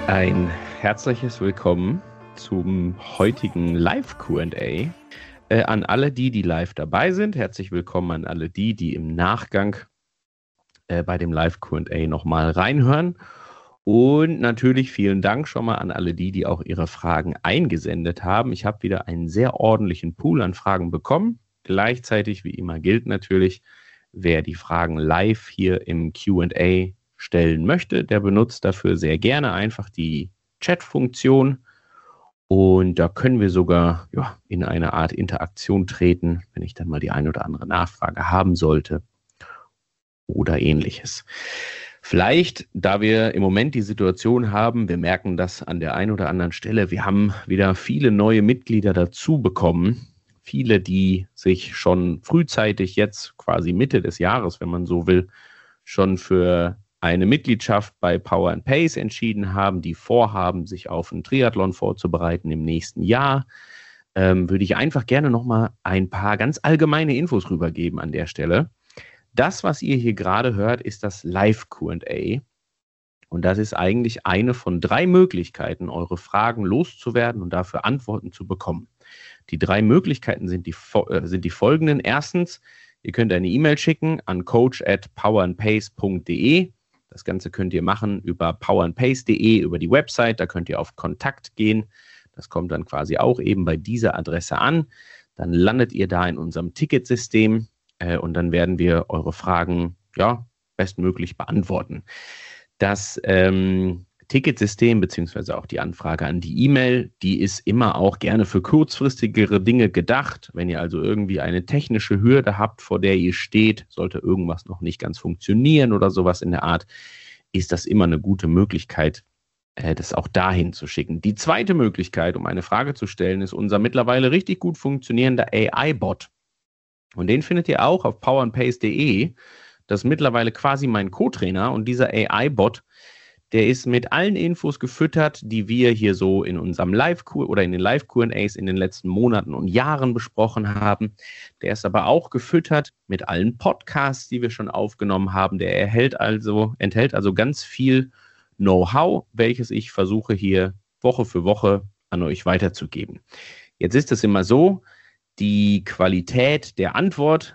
Ein herzliches Willkommen zum heutigen Live-Q&A. An alle die live dabei sind, herzlich willkommen an alle die im Nachgang bei dem Live-Q&A nochmal reinhören. Und natürlich vielen Dank schon mal an alle die auch ihre Fragen eingesendet haben. Ich habe wieder einen sehr ordentlichen Pool an Fragen bekommen. Gleichzeitig, wie immer, gilt natürlich, wer die Fragen live hier im Q&A stellen möchte, der benutzt dafür sehr gerne einfach die Chat-Funktion. Und da können wir sogar in eine Art Interaktion treten, wenn ich dann mal die eine oder andere Nachfrage haben sollte oder ähnliches. Vielleicht, da wir im Moment die Situation haben, wir merken das an der einen oder anderen Stelle, wir haben wieder viele neue Mitglieder dazu bekommen. Viele, die sich schon frühzeitig jetzt, quasi Mitte des Jahres, wenn man so will, schon für eine Mitgliedschaft bei Power and Pace entschieden haben, die vorhaben, sich auf einen Triathlon vorzubereiten im nächsten Jahr, würde ich einfach gerne nochmal ein paar ganz allgemeine Infos rübergeben an der Stelle. Das, was ihr hier gerade hört, ist das Live-Q&A. Und das ist eigentlich eine von 3 Möglichkeiten, eure Fragen loszuwerden und dafür Antworten zu bekommen. Die 3 Möglichkeiten sind die folgenden. Erstens, ihr könnt eine E-Mail schicken an coach@powerandpace.de. Das Ganze könnt ihr machen über powerandpace.de, über die Website. Da könnt ihr auf Kontakt gehen. Das kommt dann quasi auch eben bei dieser Adresse an. Dann landet ihr da in unserem Ticketsystem und dann werden wir eure Fragen bestmöglich beantworten. Das Ticketsystem beziehungsweise auch die Anfrage an die E-Mail, die ist immer auch gerne für kurzfristigere Dinge gedacht. Wenn ihr also irgendwie eine technische Hürde habt, vor der ihr steht, sollte irgendwas noch nicht ganz funktionieren oder sowas in der Art, ist das immer eine gute Möglichkeit, das auch dahin zu schicken. Die zweite Möglichkeit, um eine Frage zu stellen, ist unser mittlerweile richtig gut funktionierender AI-Bot. Und den findet ihr auch auf powerandpace.de. Das ist mittlerweile quasi mein Co-Trainer und dieser AI-Bot, der ist mit allen Infos gefüttert, die wir hier so in unserem oder in den Live-Q&As in den letzten Monaten und Jahren besprochen haben. Der ist aber auch gefüttert mit allen Podcasts, die wir schon aufgenommen haben. Der enthält also ganz viel Know-how, welches ich versuche hier Woche für Woche an euch weiterzugeben. Jetzt ist es immer so, die Qualität der Antwort,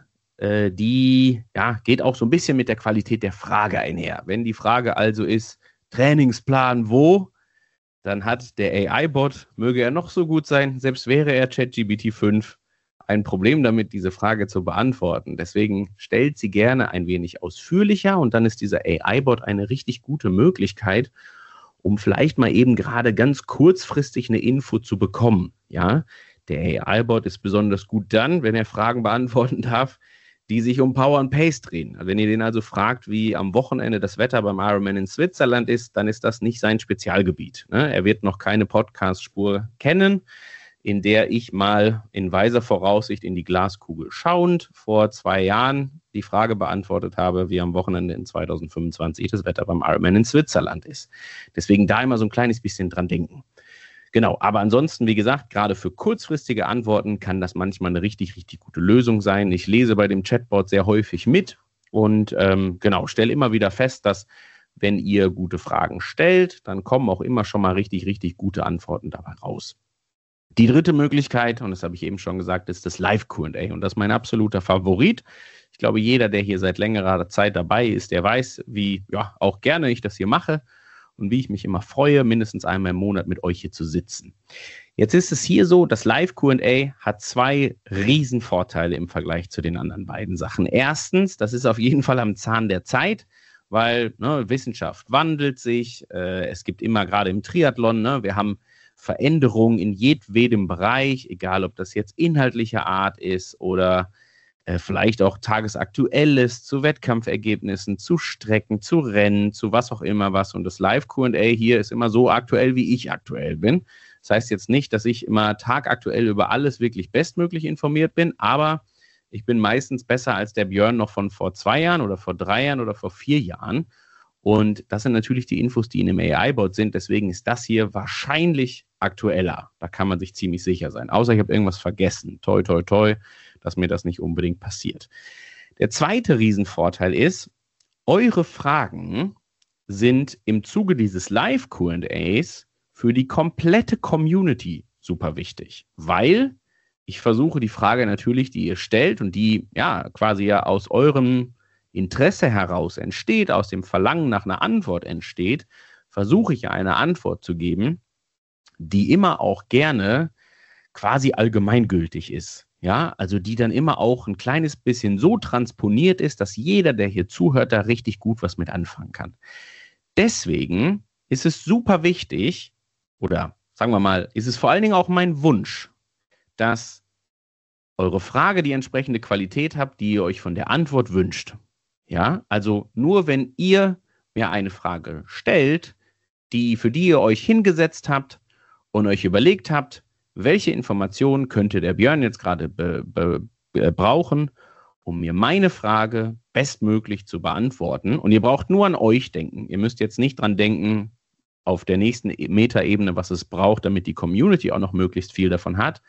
die geht auch so ein bisschen mit der Qualität der Frage einher. Wenn die Frage also ist, Trainingsplan wo, dann hat der AI-Bot, möge er noch so gut sein, selbst wäre er ChatGPT 5, ein Problem damit, diese Frage zu beantworten. Deswegen stellt sie gerne ein wenig ausführlicher und dann ist dieser AI-Bot eine richtig gute Möglichkeit, um vielleicht mal eben gerade ganz kurzfristig eine Info zu bekommen. Ja, der AI-Bot ist besonders gut dann, wenn er Fragen beantworten darf, die sich um Power and Pace drehen. Wenn ihr den also fragt, wie am Wochenende das Wetter beim Ironman in Switzerland ist, dann ist das nicht sein Spezialgebiet. Er wird noch keine Podcast-Spur kennen, in der ich mal in weiser Voraussicht in die Glaskugel schauend vor 2 Jahren die Frage beantwortet habe, wie am Wochenende in 2025 das Wetter beim Ironman in Switzerland ist. Deswegen da immer so ein kleines bisschen dran denken. Genau, aber ansonsten, wie gesagt, gerade für kurzfristige Antworten kann das manchmal eine richtig, richtig gute Lösung sein. Ich lese bei dem Chatbot sehr häufig mit und stelle immer wieder fest, dass wenn ihr gute Fragen stellt, dann kommen auch immer schon mal richtig, richtig gute Antworten dabei raus. Die dritte Möglichkeit, und das habe ich eben schon gesagt, ist das Live-Q&A und das ist mein absoluter Favorit. Ich glaube, jeder, der hier seit längerer Zeit dabei ist, der weiß, wie auch gerne ich das hier mache. Und wie ich mich immer freue, mindestens einmal im Monat mit euch hier zu sitzen. Jetzt ist es hier so, das Live-Q&A hat 2 Riesenvorteile im Vergleich zu den anderen beiden Sachen. Erstens, das ist auf jeden Fall am Zahn der Zeit, weil Wissenschaft wandelt sich. Es gibt immer gerade im Triathlon, wir haben Veränderungen in jedem Bereich, egal ob das jetzt inhaltlicher Art ist oder vielleicht auch tagesaktuelles zu Wettkampfergebnissen, zu Strecken, zu Rennen, zu was auch immer was. Und das Live-Q&A hier ist immer so aktuell, wie ich aktuell bin. Das heißt jetzt nicht, dass ich immer tagaktuell über alles wirklich bestmöglich informiert bin, aber ich bin meistens besser als der Björn noch von vor 2 Jahren oder vor 3 Jahren oder vor 4 Jahren. Und das sind natürlich die Infos, die in dem AI-Bot sind. Deswegen ist das hier wahrscheinlich aktueller. Da kann man sich ziemlich sicher sein. Außer ich habe irgendwas vergessen. Toi, toi, toi, dass mir das nicht unbedingt passiert. Der zweite Riesenvorteil ist, eure Fragen sind im Zuge dieses Live-Q&As für die komplette Community super wichtig, weil ich versuche die Frage natürlich, die ihr stellt und die ja quasi ja aus eurem Interesse heraus entsteht, aus dem Verlangen nach einer Antwort entsteht, versuche ich eine Antwort zu geben, die immer auch gerne quasi allgemeingültig ist. Ja, also die dann immer auch ein kleines bisschen so transponiert ist, dass jeder, der hier zuhört, da richtig gut was mit anfangen kann. Deswegen ist es super wichtig, oder sagen wir mal, ist es vor allen Dingen auch mein Wunsch, dass eure Frage die entsprechende Qualität habt, die ihr euch von der Antwort wünscht. Ja, also nur wenn ihr mir eine Frage stellt, für die ihr euch hingesetzt habt und euch überlegt habt, welche Informationen könnte der Björn jetzt gerade brauchen, um mir meine Frage bestmöglich zu beantworten. Und ihr braucht nur an euch denken. Ihr müsst jetzt nicht dran denken, auf der nächsten Metaebene, was es braucht, damit die Community auch noch möglichst viel davon hat.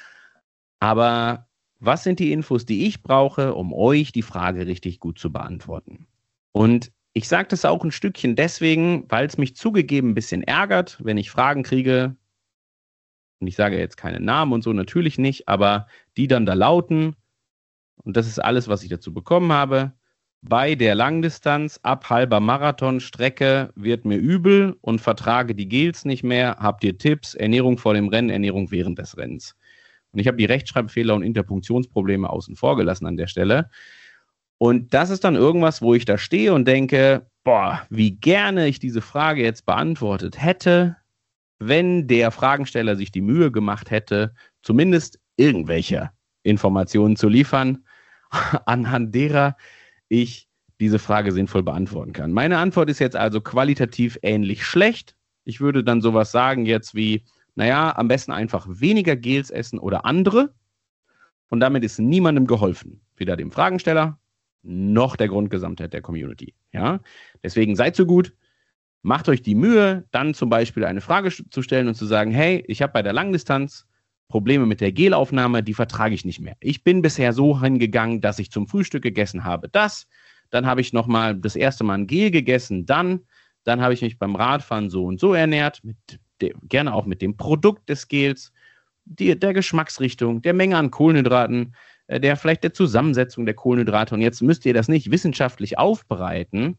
Aber was sind die Infos, die ich brauche, um euch die Frage richtig gut zu beantworten? Und ich sage das auch ein Stückchen deswegen, weil es mich zugegeben ein bisschen ärgert, wenn ich Fragen kriege, und ich sage jetzt keine Namen und so, natürlich nicht, aber die dann da lauten, und das ist alles, was ich dazu bekommen habe, bei der Langdistanz ab halber Marathonstrecke wird mir übel und vertrage die Gels nicht mehr. Habt ihr Tipps? Ernährung vor dem Rennen, Ernährung während des Rennens. Und ich habe die Rechtschreibfehler und Interpunktionsprobleme außen vor gelassen an der Stelle. Und das ist dann irgendwas, wo ich da stehe und denke, boah, wie gerne ich diese Frage jetzt beantwortet hätte, wenn der Fragensteller sich die Mühe gemacht hätte, zumindest irgendwelche Informationen zu liefern, anhand derer ich diese Frage sinnvoll beantworten kann. Meine Antwort ist jetzt also qualitativ ähnlich schlecht. Ich würde dann sowas sagen jetzt wie, naja, am besten einfach weniger Gels essen oder andere. Und damit ist niemandem geholfen. Weder dem Fragensteller noch der Grundgesamtheit der Community. Ja? Deswegen seid so gut, macht euch die Mühe, dann zum Beispiel eine Frage zu stellen und zu sagen, hey, ich habe bei der Langdistanz Probleme mit der Gelaufnahme, die vertrage ich nicht mehr. Ich bin bisher so hingegangen, dass ich zum Frühstück gegessen habe dann habe ich nochmal das erste Mal ein Gel gegessen, dann habe ich mich beim Radfahren so und so ernährt, gerne auch mit dem Produkt des Gels, der Geschmacksrichtung, der Menge an Kohlenhydraten, vielleicht der Zusammensetzung der Kohlenhydrate. Und jetzt müsst ihr das nicht wissenschaftlich aufbereiten,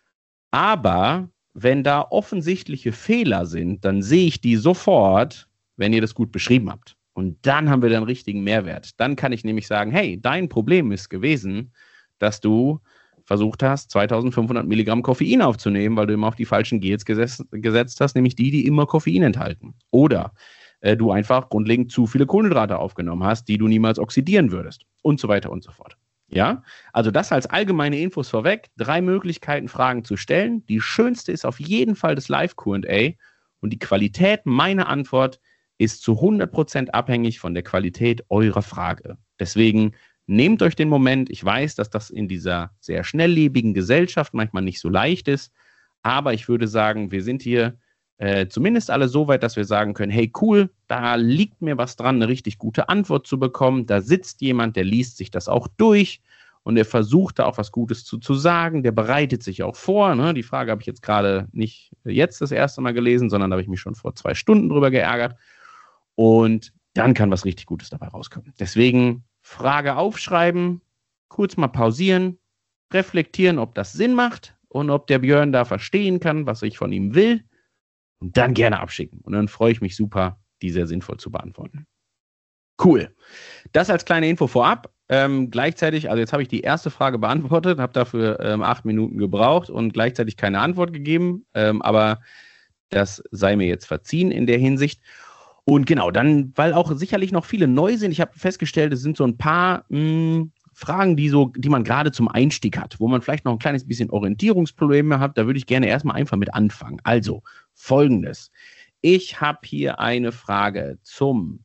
aber wenn da offensichtliche Fehler sind, dann sehe ich die sofort, wenn ihr das gut beschrieben habt. Und dann haben wir den richtigen Mehrwert. Dann kann ich nämlich sagen, hey, dein Problem ist gewesen, dass du versucht hast, 2500 Milligramm Koffein aufzunehmen, weil du immer auf die falschen Gels gesetzt hast, nämlich die immer Koffein enthalten. Oder du einfach grundlegend zu viele Kohlenhydrate aufgenommen hast, die du niemals oxidieren würdest. Und so weiter und so fort. Ja, also das als allgemeine Infos vorweg. 3 Möglichkeiten, Fragen zu stellen. Die schönste ist auf jeden Fall das Live-Q&A. Und die Qualität meiner Antwort ist zu 100% abhängig von der Qualität eurer Frage. Deswegen nehmt euch den Moment. Ich weiß, dass das in dieser sehr schnelllebigen Gesellschaft manchmal nicht so leicht ist. Aber ich würde sagen, wir sind hier zumindest alle so weit, dass wir sagen können, hey cool, da liegt mir was dran, eine richtig gute Antwort zu bekommen. Da sitzt jemand, der liest sich das auch durch und der versucht da auch was Gutes zu sagen. Der bereitet sich auch vor. Ne? Die Frage habe ich jetzt gerade nicht jetzt das erste Mal gelesen, sondern da habe ich mich schon vor 2 Stunden drüber geärgert. Und dann kann was richtig Gutes dabei rauskommen. Deswegen Frage aufschreiben, kurz mal pausieren, reflektieren, ob das Sinn macht und ob der Björn da verstehen kann, was ich von ihm will. Und dann gerne abschicken. Und dann freue ich mich super, die sehr sinnvoll zu beantworten. Cool. Das als kleine Info vorab. Gleichzeitig, also jetzt habe ich die erste Frage beantwortet, habe dafür 8 Minuten gebraucht und gleichzeitig keine Antwort gegeben. Aber das sei mir jetzt verziehen in der Hinsicht. Und genau, dann, weil auch sicherlich noch viele neu sind, ich habe festgestellt, es sind so ein paar Fragen, die man gerade zum Einstieg hat, wo man vielleicht noch ein kleines bisschen Orientierungsprobleme hat. Da würde ich gerne erstmal einfach mit anfangen. Also, Folgendes. Ich habe hier eine Frage zum,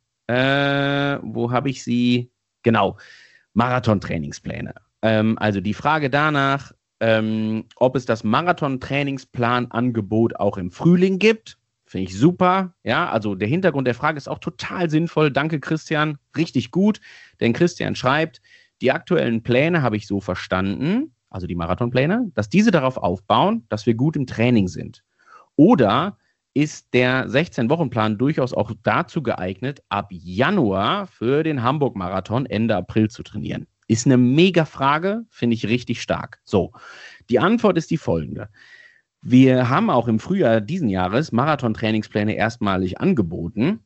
wo habe ich sie? Genau, Marathon-Trainingspläne. Also die Frage danach, ob es das Marathon-Trainingsplan-Angebot auch im Frühling gibt. Finde ich super. Ja, also der Hintergrund der Frage ist auch total sinnvoll. Danke, Christian. Richtig gut. Denn Christian schreibt, die aktuellen Pläne habe ich so verstanden. also die Marathonpläne, dass diese darauf aufbauen, dass wir gut im Training sind? Oder ist der 16-Wochen-Plan durchaus auch dazu geeignet, ab Januar für den Hamburg-Marathon Ende April zu trainieren? Ist eine mega Frage, finde ich richtig stark. So, die Antwort ist die folgende. Wir haben auch im Frühjahr diesen Jahres Marathon-Trainingspläne erstmalig angeboten.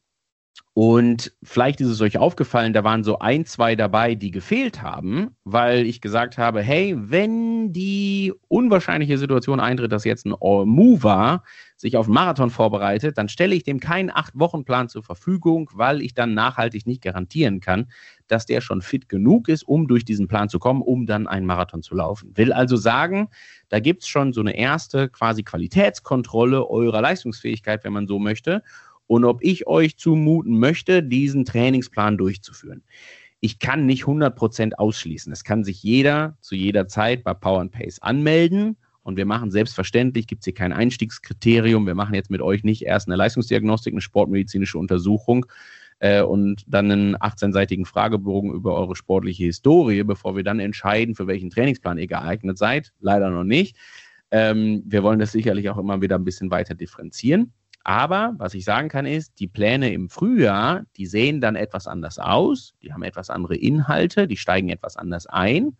Und vielleicht ist es euch aufgefallen, da waren so 1, 2 dabei, die gefehlt haben, weil ich gesagt habe, hey, wenn die unwahrscheinliche Situation eintritt, dass jetzt ein Mover sich auf einen Marathon vorbereitet, dann stelle ich dem keinen 8-Wochen-Plan zur Verfügung, weil ich dann nachhaltig nicht garantieren kann, dass der schon fit genug ist, um durch diesen Plan zu kommen, um dann einen Marathon zu laufen. Will also sagen, da gibt es schon so eine erste quasi Qualitätskontrolle eurer Leistungsfähigkeit, wenn man so möchte. Und ob ich euch zumuten möchte, diesen Trainingsplan durchzuführen. Ich kann nicht 100% ausschließen. Es kann sich jeder zu jeder Zeit bei Power & Pace anmelden. Und wir machen selbstverständlich, gibt es hier kein Einstiegskriterium. Wir machen jetzt mit euch nicht erst eine Leistungsdiagnostik, eine sportmedizinische Untersuchung und dann einen 18-seitigen Fragebogen über eure sportliche Historie, bevor wir dann entscheiden, für welchen Trainingsplan ihr geeignet seid. Leider noch nicht. Wir wollen das sicherlich auch immer wieder ein bisschen weiter differenzieren. Aber was ich sagen kann ist, die Pläne im Frühjahr, die sehen dann etwas anders aus, die haben etwas andere Inhalte, die steigen etwas anders ein.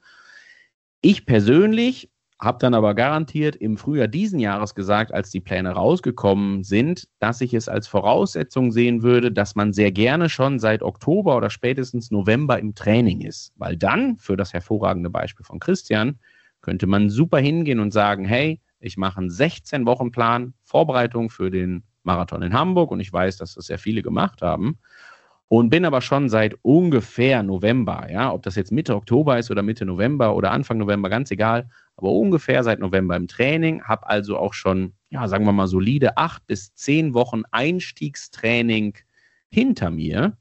Ich persönlich habe dann aber garantiert im Frühjahr diesen Jahres gesagt, als die Pläne rausgekommen sind, dass ich es als Voraussetzung sehen würde, dass man sehr gerne schon seit Oktober oder spätestens November im Training ist. Weil dann, für das hervorragende Beispiel von Christian, könnte man super hingehen und sagen, hey, ich mache einen 16-Wochen-Plan, Vorbereitung für den Marathon in Hamburg und ich weiß, dass das sehr viele gemacht haben und bin aber schon seit ungefähr November, ja, ob das jetzt Mitte Oktober ist oder Mitte November oder Anfang November, ganz egal, aber ungefähr seit November im Training, habe also auch schon, ja, sagen wir mal solide 8 bis 10 Wochen Einstiegstraining hinter mir.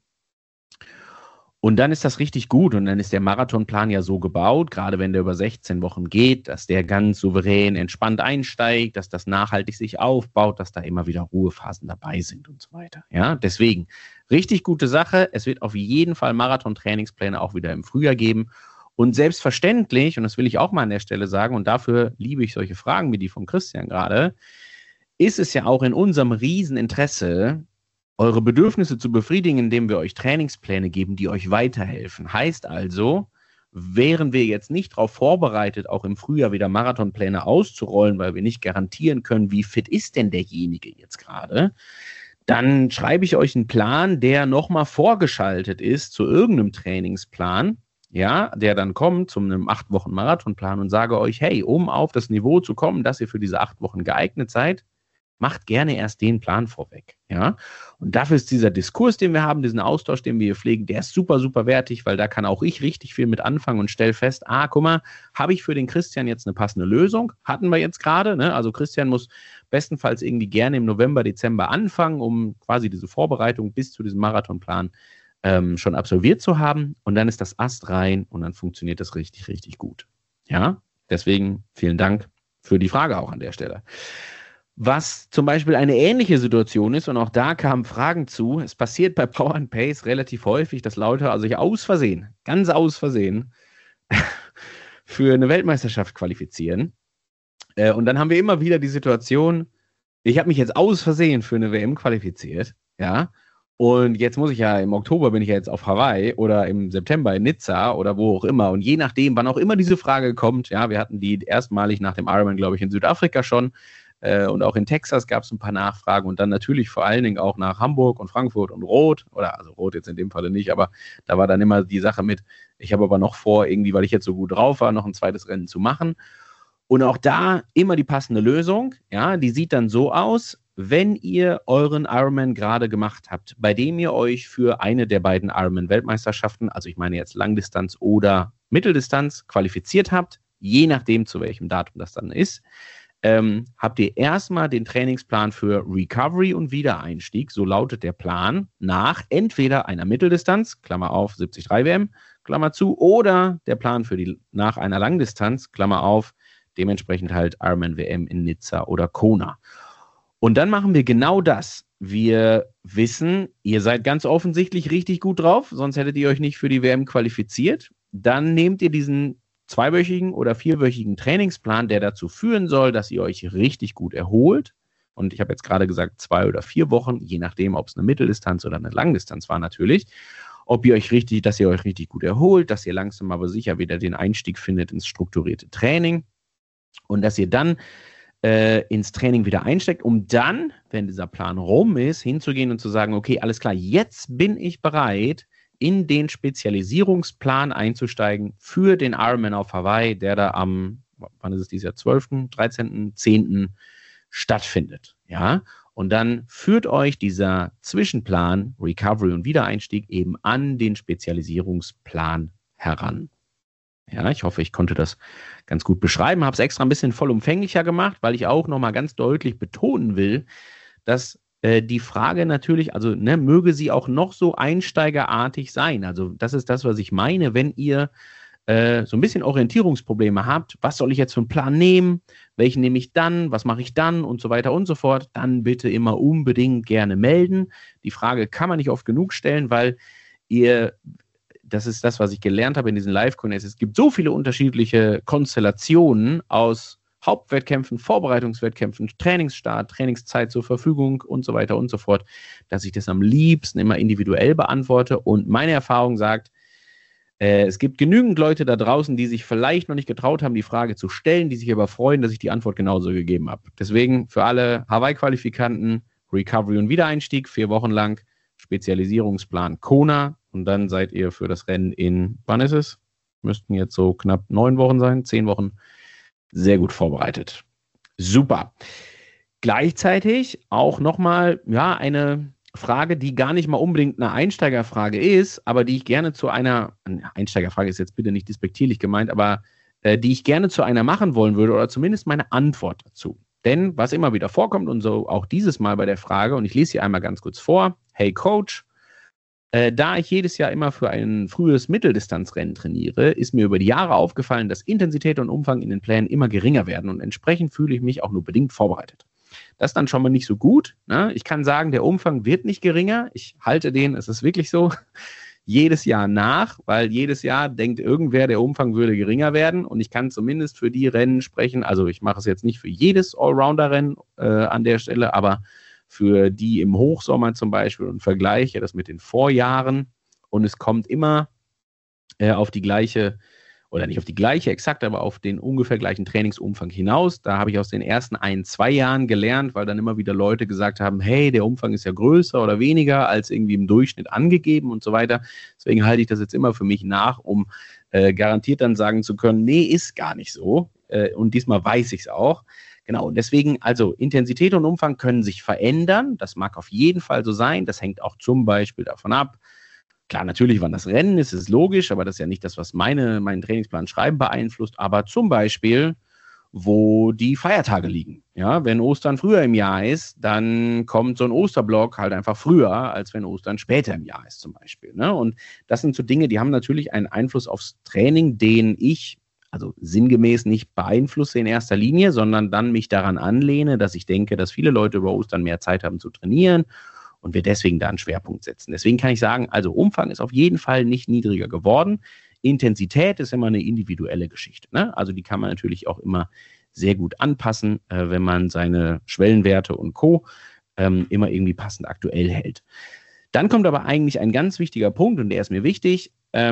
Und dann ist das richtig gut und dann ist der Marathonplan ja so gebaut, gerade wenn der über 16 Wochen geht, dass der ganz souverän, entspannt einsteigt, dass das nachhaltig sich aufbaut, dass da immer wieder Ruhephasen dabei sind und so weiter. Ja, deswegen richtig gute Sache. Es wird auf jeden Fall Marathon-Trainingspläne auch wieder im Frühjahr geben. Und selbstverständlich, und das will ich auch mal an der Stelle sagen, und dafür liebe ich solche Fragen wie die von Christian gerade, ist es ja auch in unserem Rieseninteresse, eure Bedürfnisse zu befriedigen, indem wir euch Trainingspläne geben, die euch weiterhelfen. Heißt also, wären wir jetzt nicht darauf vorbereitet, auch im Frühjahr wieder Marathonpläne auszurollen, weil wir nicht garantieren können, wie fit ist denn derjenige jetzt gerade, dann schreibe ich euch einen Plan, der nochmal vorgeschaltet ist zu irgendeinem Trainingsplan, ja, der dann kommt zu einem 8-Wochen-Marathonplan und sage euch, hey, um auf das Niveau zu kommen, dass ihr für diese 8 Wochen geeignet seid, macht gerne erst den Plan vorweg, ja. Und dafür ist dieser Diskurs, den wir haben, diesen Austausch, den wir hier pflegen, der ist super, super wertig, weil da kann auch ich richtig viel mit anfangen und stelle fest, guck mal, habe ich für den Christian jetzt eine passende Lösung? Hatten wir jetzt gerade, ne? Also Christian muss bestenfalls irgendwie gerne im November, Dezember anfangen, um quasi diese Vorbereitung bis zu diesem Marathonplan schon absolviert zu haben. Und dann ist das Ast rein und dann funktioniert das richtig, richtig gut. Ja, deswegen vielen Dank für die Frage auch an der Stelle. Was zum Beispiel eine ähnliche Situation ist, und auch da kamen Fragen zu, es passiert bei Power & Pace relativ häufig, dass Leute sich aus Versehen, ganz aus Versehen, für eine Weltmeisterschaft qualifizieren. Und dann haben wir immer wieder die Situation, ich habe mich jetzt aus Versehen für eine WM qualifiziert, ja, und jetzt muss ich ja, im Oktober bin ich ja jetzt auf Hawaii oder im September in Nizza oder wo auch immer. Und je nachdem, wann auch immer diese Frage kommt, ja, wir hatten die erstmalig nach dem Ironman, glaube ich, in Südafrika schon. Und auch in Texas gab es ein paar Nachfragen und dann natürlich vor allen Dingen auch nach Hamburg und Frankfurt und Rot, oder also Rot jetzt in dem Falle nicht, aber da war dann immer die Sache mit, ich habe aber noch vor, irgendwie, weil ich jetzt so gut drauf war, noch ein zweites Rennen zu machen. Und auch da immer die passende Lösung, ja, die sieht dann so aus, wenn ihr euren Ironman gerade gemacht habt, bei dem ihr euch für eine der beiden Ironman-Weltmeisterschaften, also ich meine jetzt Langdistanz oder Mitteldistanz, qualifiziert habt, je nachdem zu welchem Datum das dann ist, habt ihr erstmal den Trainingsplan für Recovery und Wiedereinstieg, so lautet der Plan, nach entweder einer Mitteldistanz, Klammer auf, 73 WM, Klammer zu, oder der Plan für nach einer Langdistanz, Klammer auf, dementsprechend halt Ironman WM in Nizza oder Kona. Und dann machen wir genau das. Wir wissen, ihr seid ganz offensichtlich richtig gut drauf, sonst hättet ihr euch nicht für die WM qualifiziert. Dann nehmt ihr diesen 2-wöchigen oder 4-wöchigen Trainingsplan, der dazu führen soll, dass ihr euch richtig gut erholt. Und ich habe jetzt gerade gesagt 2 oder 4 Wochen, je nachdem, ob es eine Mitteldistanz oder eine Langdistanz war natürlich. Dass ihr euch richtig gut erholt, dass ihr langsam aber sicher wieder den Einstieg findet ins strukturierte Training und dass ihr dann ins Training wieder einsteckt, um dann, wenn dieser Plan rum ist, hinzugehen und zu sagen, okay, alles klar, jetzt bin ich bereit, in den Spezialisierungsplan einzusteigen für den Ironman auf Hawaii, der da wann ist es dieses Jahr, 12., 13., 10. stattfindet. Ja, und dann führt euch dieser Zwischenplan, Recovery und Wiedereinstieg, eben an den Spezialisierungsplan heran. Ja, ich hoffe, ich konnte das ganz gut beschreiben, habe es extra ein bisschen vollumfänglicher gemacht, weil ich auch nochmal ganz deutlich betonen will, dass die Frage natürlich, also möge sie auch noch so einsteigerartig sein. Also das ist das, was ich meine, wenn ihr so ein bisschen Orientierungsprobleme habt, was soll ich jetzt für einen Plan nehmen, welchen nehme ich dann, was mache ich dann und so weiter und so fort, dann bitte immer unbedingt gerne melden. Die Frage kann man nicht oft genug stellen, weil das ist das, was ich gelernt habe in diesen Live-Connects. Es gibt so viele unterschiedliche Konstellationen aus Hauptwettkämpfen, Vorbereitungswettkämpfen, Trainingsstart, Trainingszeit zur Verfügung und so weiter und so fort, dass ich das am liebsten immer individuell beantworte. Und meine Erfahrung sagt, es gibt genügend Leute da draußen, die sich vielleicht noch nicht getraut haben, die Frage zu stellen, die sich aber freuen, dass ich die Antwort genauso gegeben habe. Deswegen für alle Hawaii-Qualifikanten, Recovery und Wiedereinstieg, 4 Wochen lang, Spezialisierungsplan Kona. Und dann seid ihr für das Rennen wann ist es? Müssten jetzt so knapp 9 Wochen sein, 10 Wochen, sehr gut vorbereitet. Super. Gleichzeitig auch nochmal, eine Frage, die gar nicht mal unbedingt eine Einsteigerfrage ist, aber die ich gerne Einsteigerfrage ist jetzt bitte nicht despektierlich gemeint, aber die ich gerne zu einer machen wollen würde oder zumindest meine Antwort dazu. Denn was immer wieder vorkommt und so auch dieses Mal bei der Frage, und ich lese sie einmal ganz kurz vor: Hey Coach, da ich jedes Jahr immer für ein frühes Mitteldistanzrennen trainiere, ist mir über die Jahre aufgefallen, dass Intensität und Umfang in den Plänen immer geringer werden und entsprechend fühle ich mich auch nur bedingt vorbereitet. Das ist dann schon mal nicht so gut. Ne? Ich kann sagen, der Umfang wird nicht geringer. Ich halte es ist wirklich so, jedes Jahr nach, weil jedes Jahr denkt irgendwer, der Umfang würde geringer werden. Und ich kann zumindest für die Rennen sprechen. Also ich mache es jetzt nicht für jedes Allrounder-Rennen an der Stelle, aber für die im Hochsommer zum Beispiel und vergleiche das mit den Vorjahren. Und es kommt immer auf die gleiche, oder nicht auf die gleiche exakt, aber auf den ungefähr gleichen Trainingsumfang hinaus. Da habe ich aus den ersten 1-2 Jahren gelernt, weil dann immer wieder Leute gesagt haben, hey, der Umfang ist ja größer oder weniger als irgendwie im Durchschnitt angegeben und so weiter. Deswegen halte ich das jetzt immer für mich nach, um garantiert dann sagen zu können, nee, ist gar nicht so. Und diesmal weiß ich es auch. Genau, und deswegen, also Intensität und Umfang können sich verändern. Das mag auf jeden Fall so sein. Das hängt auch zum Beispiel davon ab. Klar, natürlich, wann das Rennen ist logisch, aber das ist ja nicht das, was meinen Trainingsplan schreiben beeinflusst. Aber zum Beispiel, wo die Feiertage liegen. Ja, wenn Ostern früher im Jahr ist, dann kommt so ein Osterblock halt einfach früher, als wenn Ostern später im Jahr ist zum Beispiel. Ne? Und das sind so Dinge, die haben natürlich einen Einfluss aufs Training, den ich also sinngemäß nicht beeinflusse in erster Linie, sondern dann mich daran anlehne, dass ich denke, dass viele Leute über Ostern mehr Zeit haben zu trainieren und wir deswegen da einen Schwerpunkt setzen. Deswegen kann ich sagen, also Umfang ist auf jeden Fall nicht niedriger geworden. Intensität ist immer eine individuelle Geschichte. Ne? Also die kann man natürlich auch immer sehr gut anpassen, wenn man seine Schwellenwerte und Co. Immer irgendwie passend aktuell hält. Dann kommt aber eigentlich ein ganz wichtiger Punkt und der ist mir wichtig.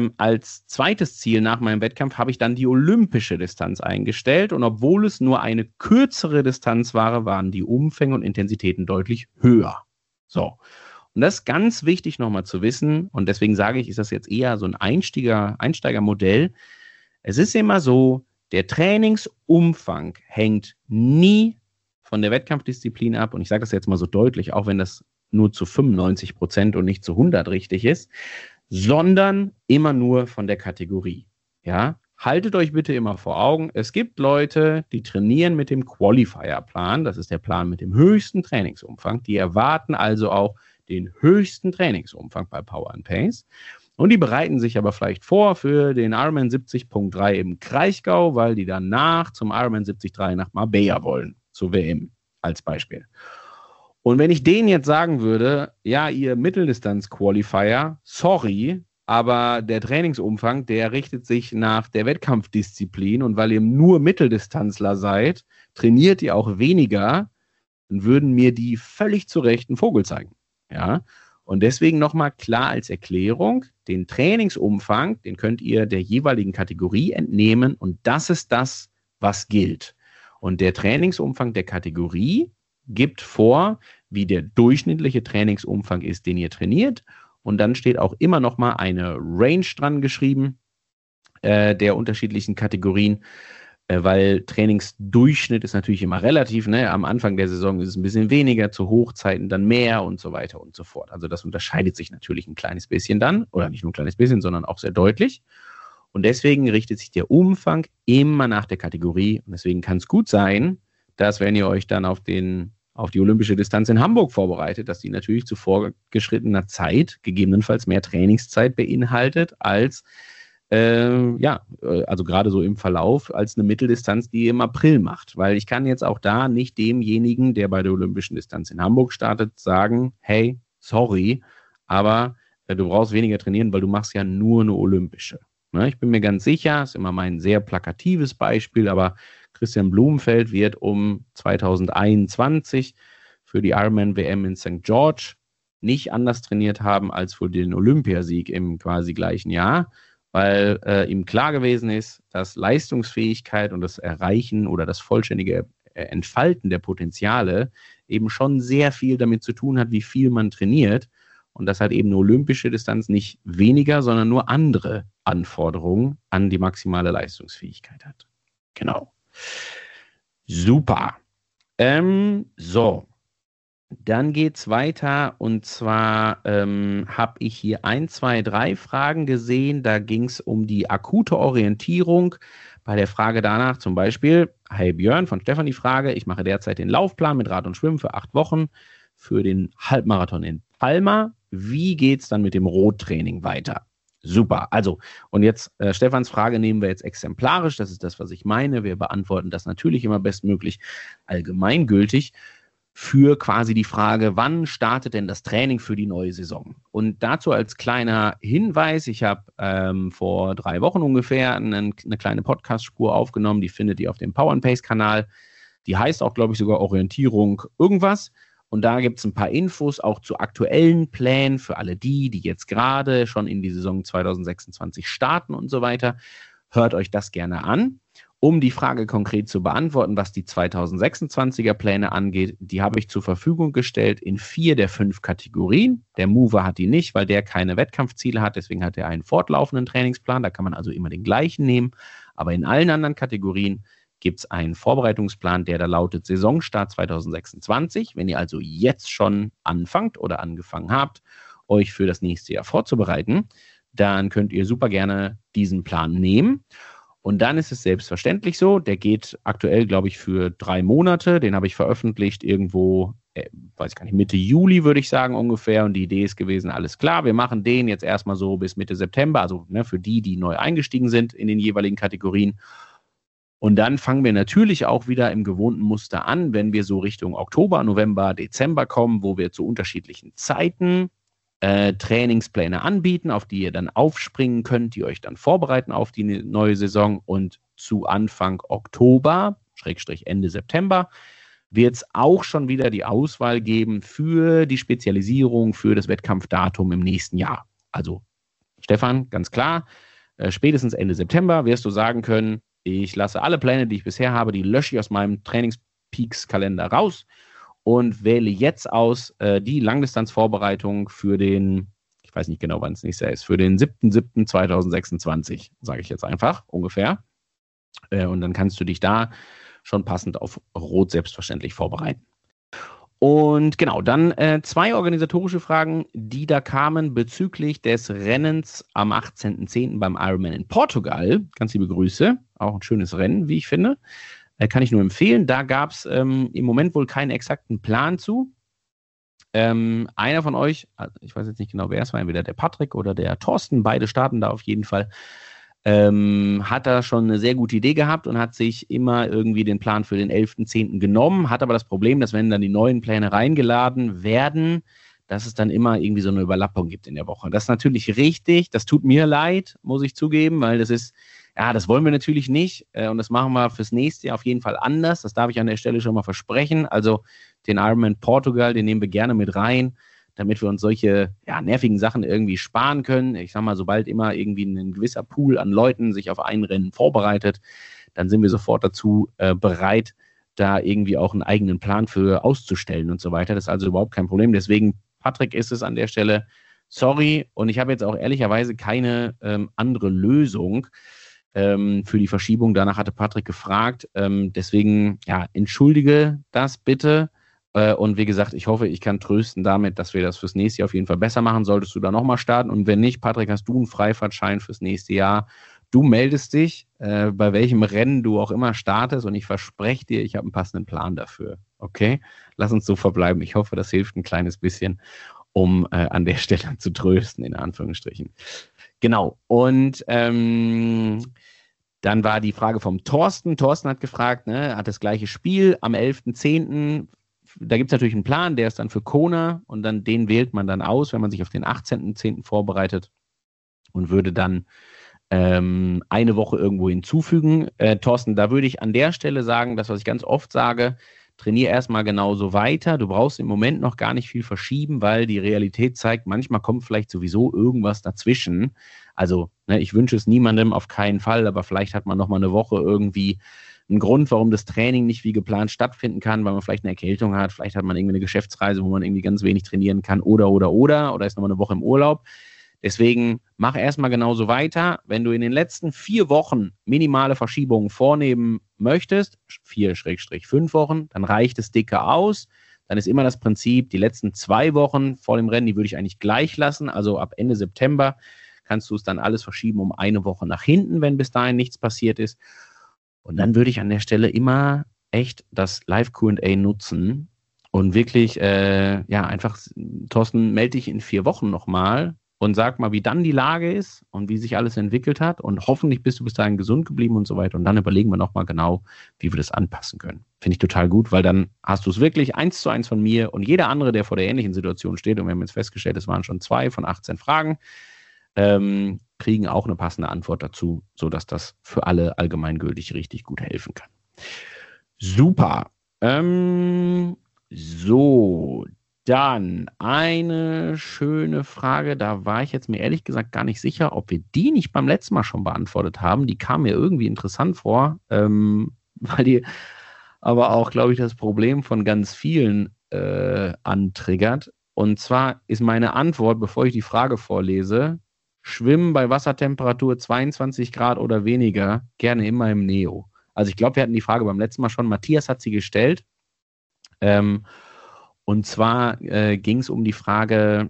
Als zweites Ziel nach meinem Wettkampf habe ich dann die olympische Distanz eingestellt und obwohl es nur eine kürzere Distanz war, waren die Umfänge und Intensitäten deutlich höher. So, und das ist ganz wichtig nochmal zu wissen und deswegen sage ich, ist das jetzt eher so ein Einsteigermodell. Es ist immer so, der Trainingsumfang hängt nie von der Wettkampfdisziplin ab und ich sage das jetzt mal so deutlich, auch wenn das nur zu 95% und nicht zu 100 richtig ist, sondern immer nur von der Kategorie. Ja, haltet euch bitte immer vor Augen, es gibt Leute, die trainieren mit dem Qualifier-Plan, das ist der Plan mit dem höchsten Trainingsumfang, die erwarten also auch den höchsten Trainingsumfang bei Power & Pace und die bereiten sich aber vielleicht vor für den Ironman 70.3 im Kraichgau, weil die danach zum Ironman 73 nach Marbella wollen, zur WM als Beispiel. Und wenn ich denen jetzt sagen würde, ja, ihr Mitteldistanz-Qualifier, sorry, aber der Trainingsumfang, der richtet sich nach der Wettkampfdisziplin und weil ihr nur Mitteldistanzler seid, trainiert ihr auch weniger, dann würden mir die völlig zu Recht einen Vogel zeigen. Ja? Und deswegen nochmal klar als Erklärung, den Trainingsumfang, den könnt ihr der jeweiligen Kategorie entnehmen und das ist das, was gilt. Und der Trainingsumfang der Kategorie gibt vor, wie der durchschnittliche Trainingsumfang ist, den ihr trainiert. Und dann steht auch immer noch mal eine Range dran geschrieben der unterschiedlichen Kategorien, weil Trainingsdurchschnitt ist natürlich immer relativ. Ne? Am Anfang der Saison ist es ein bisschen weniger, zu Hochzeiten dann mehr und so weiter und so fort. Also das unterscheidet sich natürlich ein kleines bisschen dann, oder nicht nur ein kleines bisschen, sondern auch sehr deutlich. Und deswegen richtet sich der Umfang immer nach der Kategorie. Und deswegen kann es gut sein, dass wenn ihr euch dann auf die olympische Distanz in Hamburg vorbereitet, dass die natürlich zu vorgeschrittener Zeit gegebenenfalls mehr Trainingszeit beinhaltet als, also gerade so im Verlauf, als eine Mitteldistanz, die ihr im April macht. Weil ich kann jetzt auch da nicht demjenigen, der bei der olympischen Distanz in Hamburg startet, sagen, hey, sorry, aber du brauchst weniger trainieren, weil du machst ja nur eine olympische. Ne? Ich bin mir ganz sicher, ist immer mein sehr plakatives Beispiel, aber Christian Blumenfeld wird um 2021 für die Ironman-WM in St. George nicht anders trainiert haben als für den Olympiasieg im quasi gleichen Jahr, weil ihm klar gewesen ist, dass Leistungsfähigkeit und das Erreichen oder das vollständige Entfalten der Potenziale eben schon sehr viel damit zu tun hat, wie viel man trainiert und dass halt eben eine olympische Distanz nicht weniger, sondern nur andere Anforderungen an die maximale Leistungsfähigkeit hat. Genau. Super. So, dann geht's weiter und zwar habe ich hier 1, 2, 3 Fragen gesehen. Da ging es um die akute Orientierung. Bei der Frage danach zum Beispiel, hey Björn, von Stefan die Frage, ich mache derzeit den Laufplan mit Rad und Schwimmen für 8 Wochen für den Halbmarathon in Palma. Wie geht's dann mit dem Rottraining weiter? Super. Also, und jetzt Stefans Frage nehmen wir jetzt exemplarisch. Das ist das, was ich meine. Wir beantworten das natürlich immer bestmöglich allgemeingültig für quasi die Frage, wann startet denn das Training für die neue Saison? Und dazu als kleiner Hinweis, ich habe vor 3 Wochen ungefähr eine kleine Podcast-Spur aufgenommen, die findet ihr auf dem Power & Pace-Kanal. Die heißt auch, glaube ich, sogar Orientierung irgendwas. Und da gibt es ein paar Infos auch zu aktuellen Plänen für alle die jetzt gerade schon in die Saison 2026 starten und so weiter. Hört euch das gerne an. Um die Frage konkret zu beantworten, was die 2026er Pläne angeht, die habe ich zur Verfügung gestellt in 4 der 5 Kategorien. Der Mover hat die nicht, weil der keine Wettkampfziele hat. Deswegen hat er einen fortlaufenden Trainingsplan. Da kann man also immer den gleichen nehmen. Aber in allen anderen Kategorien gibt es einen Vorbereitungsplan, der da lautet Saisonstart 2026. Wenn ihr also jetzt schon anfangt oder angefangen habt, euch für das nächste Jahr vorzubereiten, dann könnt ihr super gerne diesen Plan nehmen. Und dann ist es selbstverständlich so, der geht aktuell, glaube ich, für 3 Monate. Den habe ich veröffentlicht irgendwo, weiß ich gar nicht, Mitte Juli würde ich sagen ungefähr. Und die Idee ist gewesen, alles klar, wir machen den jetzt erstmal so bis Mitte September, also für die neu eingestiegen sind in den jeweiligen Kategorien. Und dann fangen wir natürlich auch wieder im gewohnten Muster an, wenn wir so Richtung Oktober, November, Dezember kommen, wo wir zu unterschiedlichen Zeiten Trainingspläne anbieten, auf die ihr dann aufspringen könnt, die euch dann vorbereiten auf die neue Saison. Und zu Anfang Oktober, / Ende September, wird es auch schon wieder die Auswahl geben für die Spezialisierung für das Wettkampfdatum im nächsten Jahr. Also Stefan, ganz klar, spätestens Ende September wirst du sagen können, ich lasse alle Pläne, die ich bisher habe, die lösche ich aus meinem Trainingspeaks-Kalender raus und wähle jetzt aus die Langdistanzvorbereitung für den, ich weiß nicht genau, wann es nächstes Jahr ist, für den 7.7.2026, sage ich jetzt einfach, ungefähr. Und dann kannst du dich da schon passend auf Rot selbstverständlich vorbereiten. Und genau, dann 2 organisatorische Fragen, die da kamen bezüglich des Rennens am 18.10. beim Ironman in Portugal. Ganz liebe Grüße, auch ein schönes Rennen, wie ich finde. Kann ich nur empfehlen. Da gab es im Moment wohl keinen exakten Plan zu. Einer von euch, ich weiß jetzt nicht genau, wer es war, entweder der Patrick oder der Thorsten, beide starten da auf jeden Fall, hat da schon eine sehr gute Idee gehabt und hat sich immer irgendwie den Plan für den 11.10. genommen, hat aber das Problem, dass wenn dann die neuen Pläne reingeladen werden, dass es dann immer irgendwie so eine Überlappung gibt in der Woche. Das ist natürlich richtig, das tut mir leid, muss ich zugeben, weil das wollen wir natürlich nicht und das machen wir fürs nächste Jahr auf jeden Fall anders. Das darf ich an der Stelle schon mal versprechen. Also den Ironman Portugal, den nehmen wir gerne mit rein, damit wir uns solche nervigen Sachen irgendwie sparen können. Ich sag mal, sobald immer irgendwie ein gewisser Pool an Leuten sich auf ein Rennen vorbereitet, dann sind wir sofort dazu bereit, da irgendwie auch einen eigenen Plan für auszustellen und so weiter. Das ist also überhaupt kein Problem. Deswegen, Patrick, ist es an der Stelle sorry. Und ich habe jetzt auch ehrlicherweise keine andere Lösung für die Verschiebung. Danach hatte Patrick gefragt. Deswegen, entschuldige das bitte. Und wie gesagt, ich hoffe, ich kann trösten damit, dass wir das fürs nächste Jahr auf jeden Fall besser machen. Solltest du da nochmal starten? Und wenn nicht, Patrick, hast du einen Freifahrtschein fürs nächste Jahr? Du meldest dich, bei welchem Rennen du auch immer startest, und ich verspreche dir, ich habe einen passenden Plan dafür. Okay? Lass uns so verbleiben. Ich hoffe, das hilft ein kleines bisschen, um an der Stelle zu trösten, in Anführungsstrichen. Genau. Und dann war die Frage vom Thorsten. Thorsten hat gefragt, hat das gleiche Spiel am 11.10. Da gibt es natürlich einen Plan, der ist dann für Kona, und dann den wählt man dann aus, wenn man sich auf den 18.10. vorbereitet, und würde dann eine Woche irgendwo hinzufügen. Thorsten, da würde ich an der Stelle sagen, das, was ich ganz oft sage, trainier erstmal genauso weiter. Du brauchst im Moment noch gar nicht viel verschieben, weil die Realität zeigt, manchmal kommt vielleicht sowieso irgendwas dazwischen. Also, ich wünsche es niemandem, auf keinen Fall, aber vielleicht hat man noch mal eine Woche irgendwie einen Grund, warum das Training nicht wie geplant stattfinden kann, weil man vielleicht eine Erkältung hat, vielleicht hat man irgendwie eine Geschäftsreise, wo man irgendwie ganz wenig trainieren kann, oder ist nochmal eine Woche im Urlaub. Deswegen mach erstmal genauso weiter. Wenn du in den letzten 4 Wochen minimale Verschiebungen vornehmen möchtest, 4/5 Wochen, dann reicht es dicke aus. Dann ist immer das Prinzip, die letzten 2 Wochen vor dem Rennen, die würde ich eigentlich gleich lassen. Also ab Ende September kannst du es dann alles verschieben um eine Woche nach hinten, wenn bis dahin nichts passiert ist. Und dann würde ich an der Stelle immer echt das Live-Q&A nutzen und wirklich, einfach, Thorsten, melde dich in 4 Wochen nochmal und sag mal, wie dann die Lage ist und wie sich alles entwickelt hat, und hoffentlich bist du bis dahin gesund geblieben und so weiter, und dann überlegen wir nochmal genau, wie wir das anpassen können. Finde ich total gut, weil dann hast du es wirklich 1:1 von mir, und jeder andere, der vor der ähnlichen Situation steht, und wir haben jetzt festgestellt, es waren schon 2 von 18 Fragen, kriegen auch eine passende Antwort dazu, sodass das für alle allgemeingültig richtig gut helfen kann. Super. So, dann eine schöne Frage, da war ich jetzt mir ehrlich gesagt gar nicht sicher, ob wir die nicht beim letzten Mal schon beantwortet haben. Die kam mir irgendwie interessant vor, weil die aber auch, glaube ich, das Problem von ganz vielen antriggert. Und zwar ist meine Antwort, bevor ich die Frage vorlese: Schwimmen bei Wassertemperatur 22 Grad oder weniger, gerne immer im Neo. Also ich glaube, wir hatten die Frage beim letzten Mal schon. Matthias hat sie gestellt. Und zwar ging es um die Frage,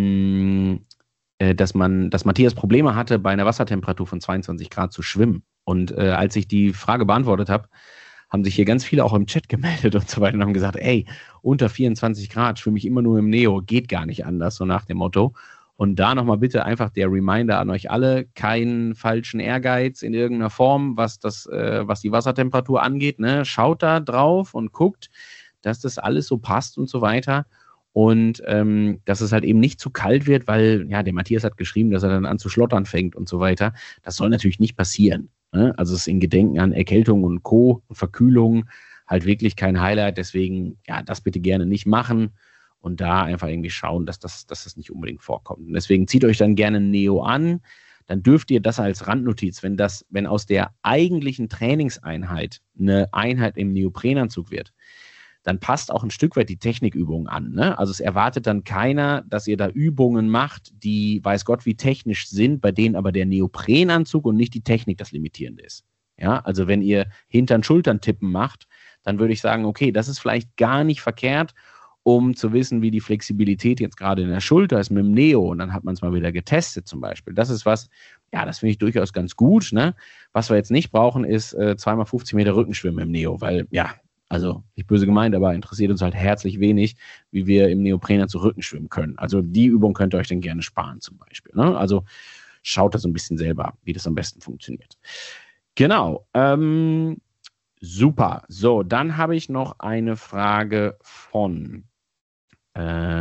dass Matthias Probleme hatte, bei einer Wassertemperatur von 22 Grad zu schwimmen. Und als ich die Frage beantwortet habe, haben sich hier ganz viele auch im Chat gemeldet und so weiter und haben gesagt, ey, unter 24 Grad schwimme ich immer nur im Neo, geht gar nicht anders, so nach dem Motto. Und da nochmal bitte einfach der Reminder an euch alle: keinen falschen Ehrgeiz in irgendeiner Form, was die Wassertemperatur angeht. Schaut da drauf und guckt, dass das alles so passt und so weiter. Und dass es halt eben nicht zu kalt wird, weil, der Matthias hat geschrieben, dass er dann an zu schlottern fängt und so weiter. Das soll natürlich nicht passieren. Also es ist in Gedenken an Erkältung und Co. und Verkühlung halt wirklich kein Highlight. Deswegen, das bitte gerne nicht machen und da einfach irgendwie schauen, dass das nicht unbedingt vorkommt. Und deswegen zieht euch dann gerne ein Neo an. Dann dürft ihr das als Randnotiz, wenn aus der eigentlichen Trainingseinheit eine Einheit im Neoprenanzug wird, dann passt auch ein Stück weit die Technikübung an. Also es erwartet dann keiner, dass ihr da Übungen macht, die weiß Gott wie technisch sind, bei denen aber der Neoprenanzug und nicht die Technik das Limitierende ist. Ja, also wenn ihr Hintern-Schultern-Tippen macht, dann würde ich sagen, okay, das ist vielleicht gar nicht verkehrt, um zu wissen, wie die Flexibilität jetzt gerade in der Schulter ist mit dem Neo, und dann hat man es mal wieder getestet zum Beispiel. Das ist was, das finde ich durchaus ganz gut. Was wir jetzt nicht brauchen, ist 2x50 Meter Rückenschwimmen im Neo, weil, also nicht böse gemeint, aber interessiert uns halt herzlich wenig, wie wir im Neoprenanzug Rücken schwimmen können. Also die Übung könnt ihr euch dann gerne sparen zum Beispiel. Also schaut da so ein bisschen selber, wie das am besten funktioniert. Genau. Super. So, dann habe ich noch eine Frage von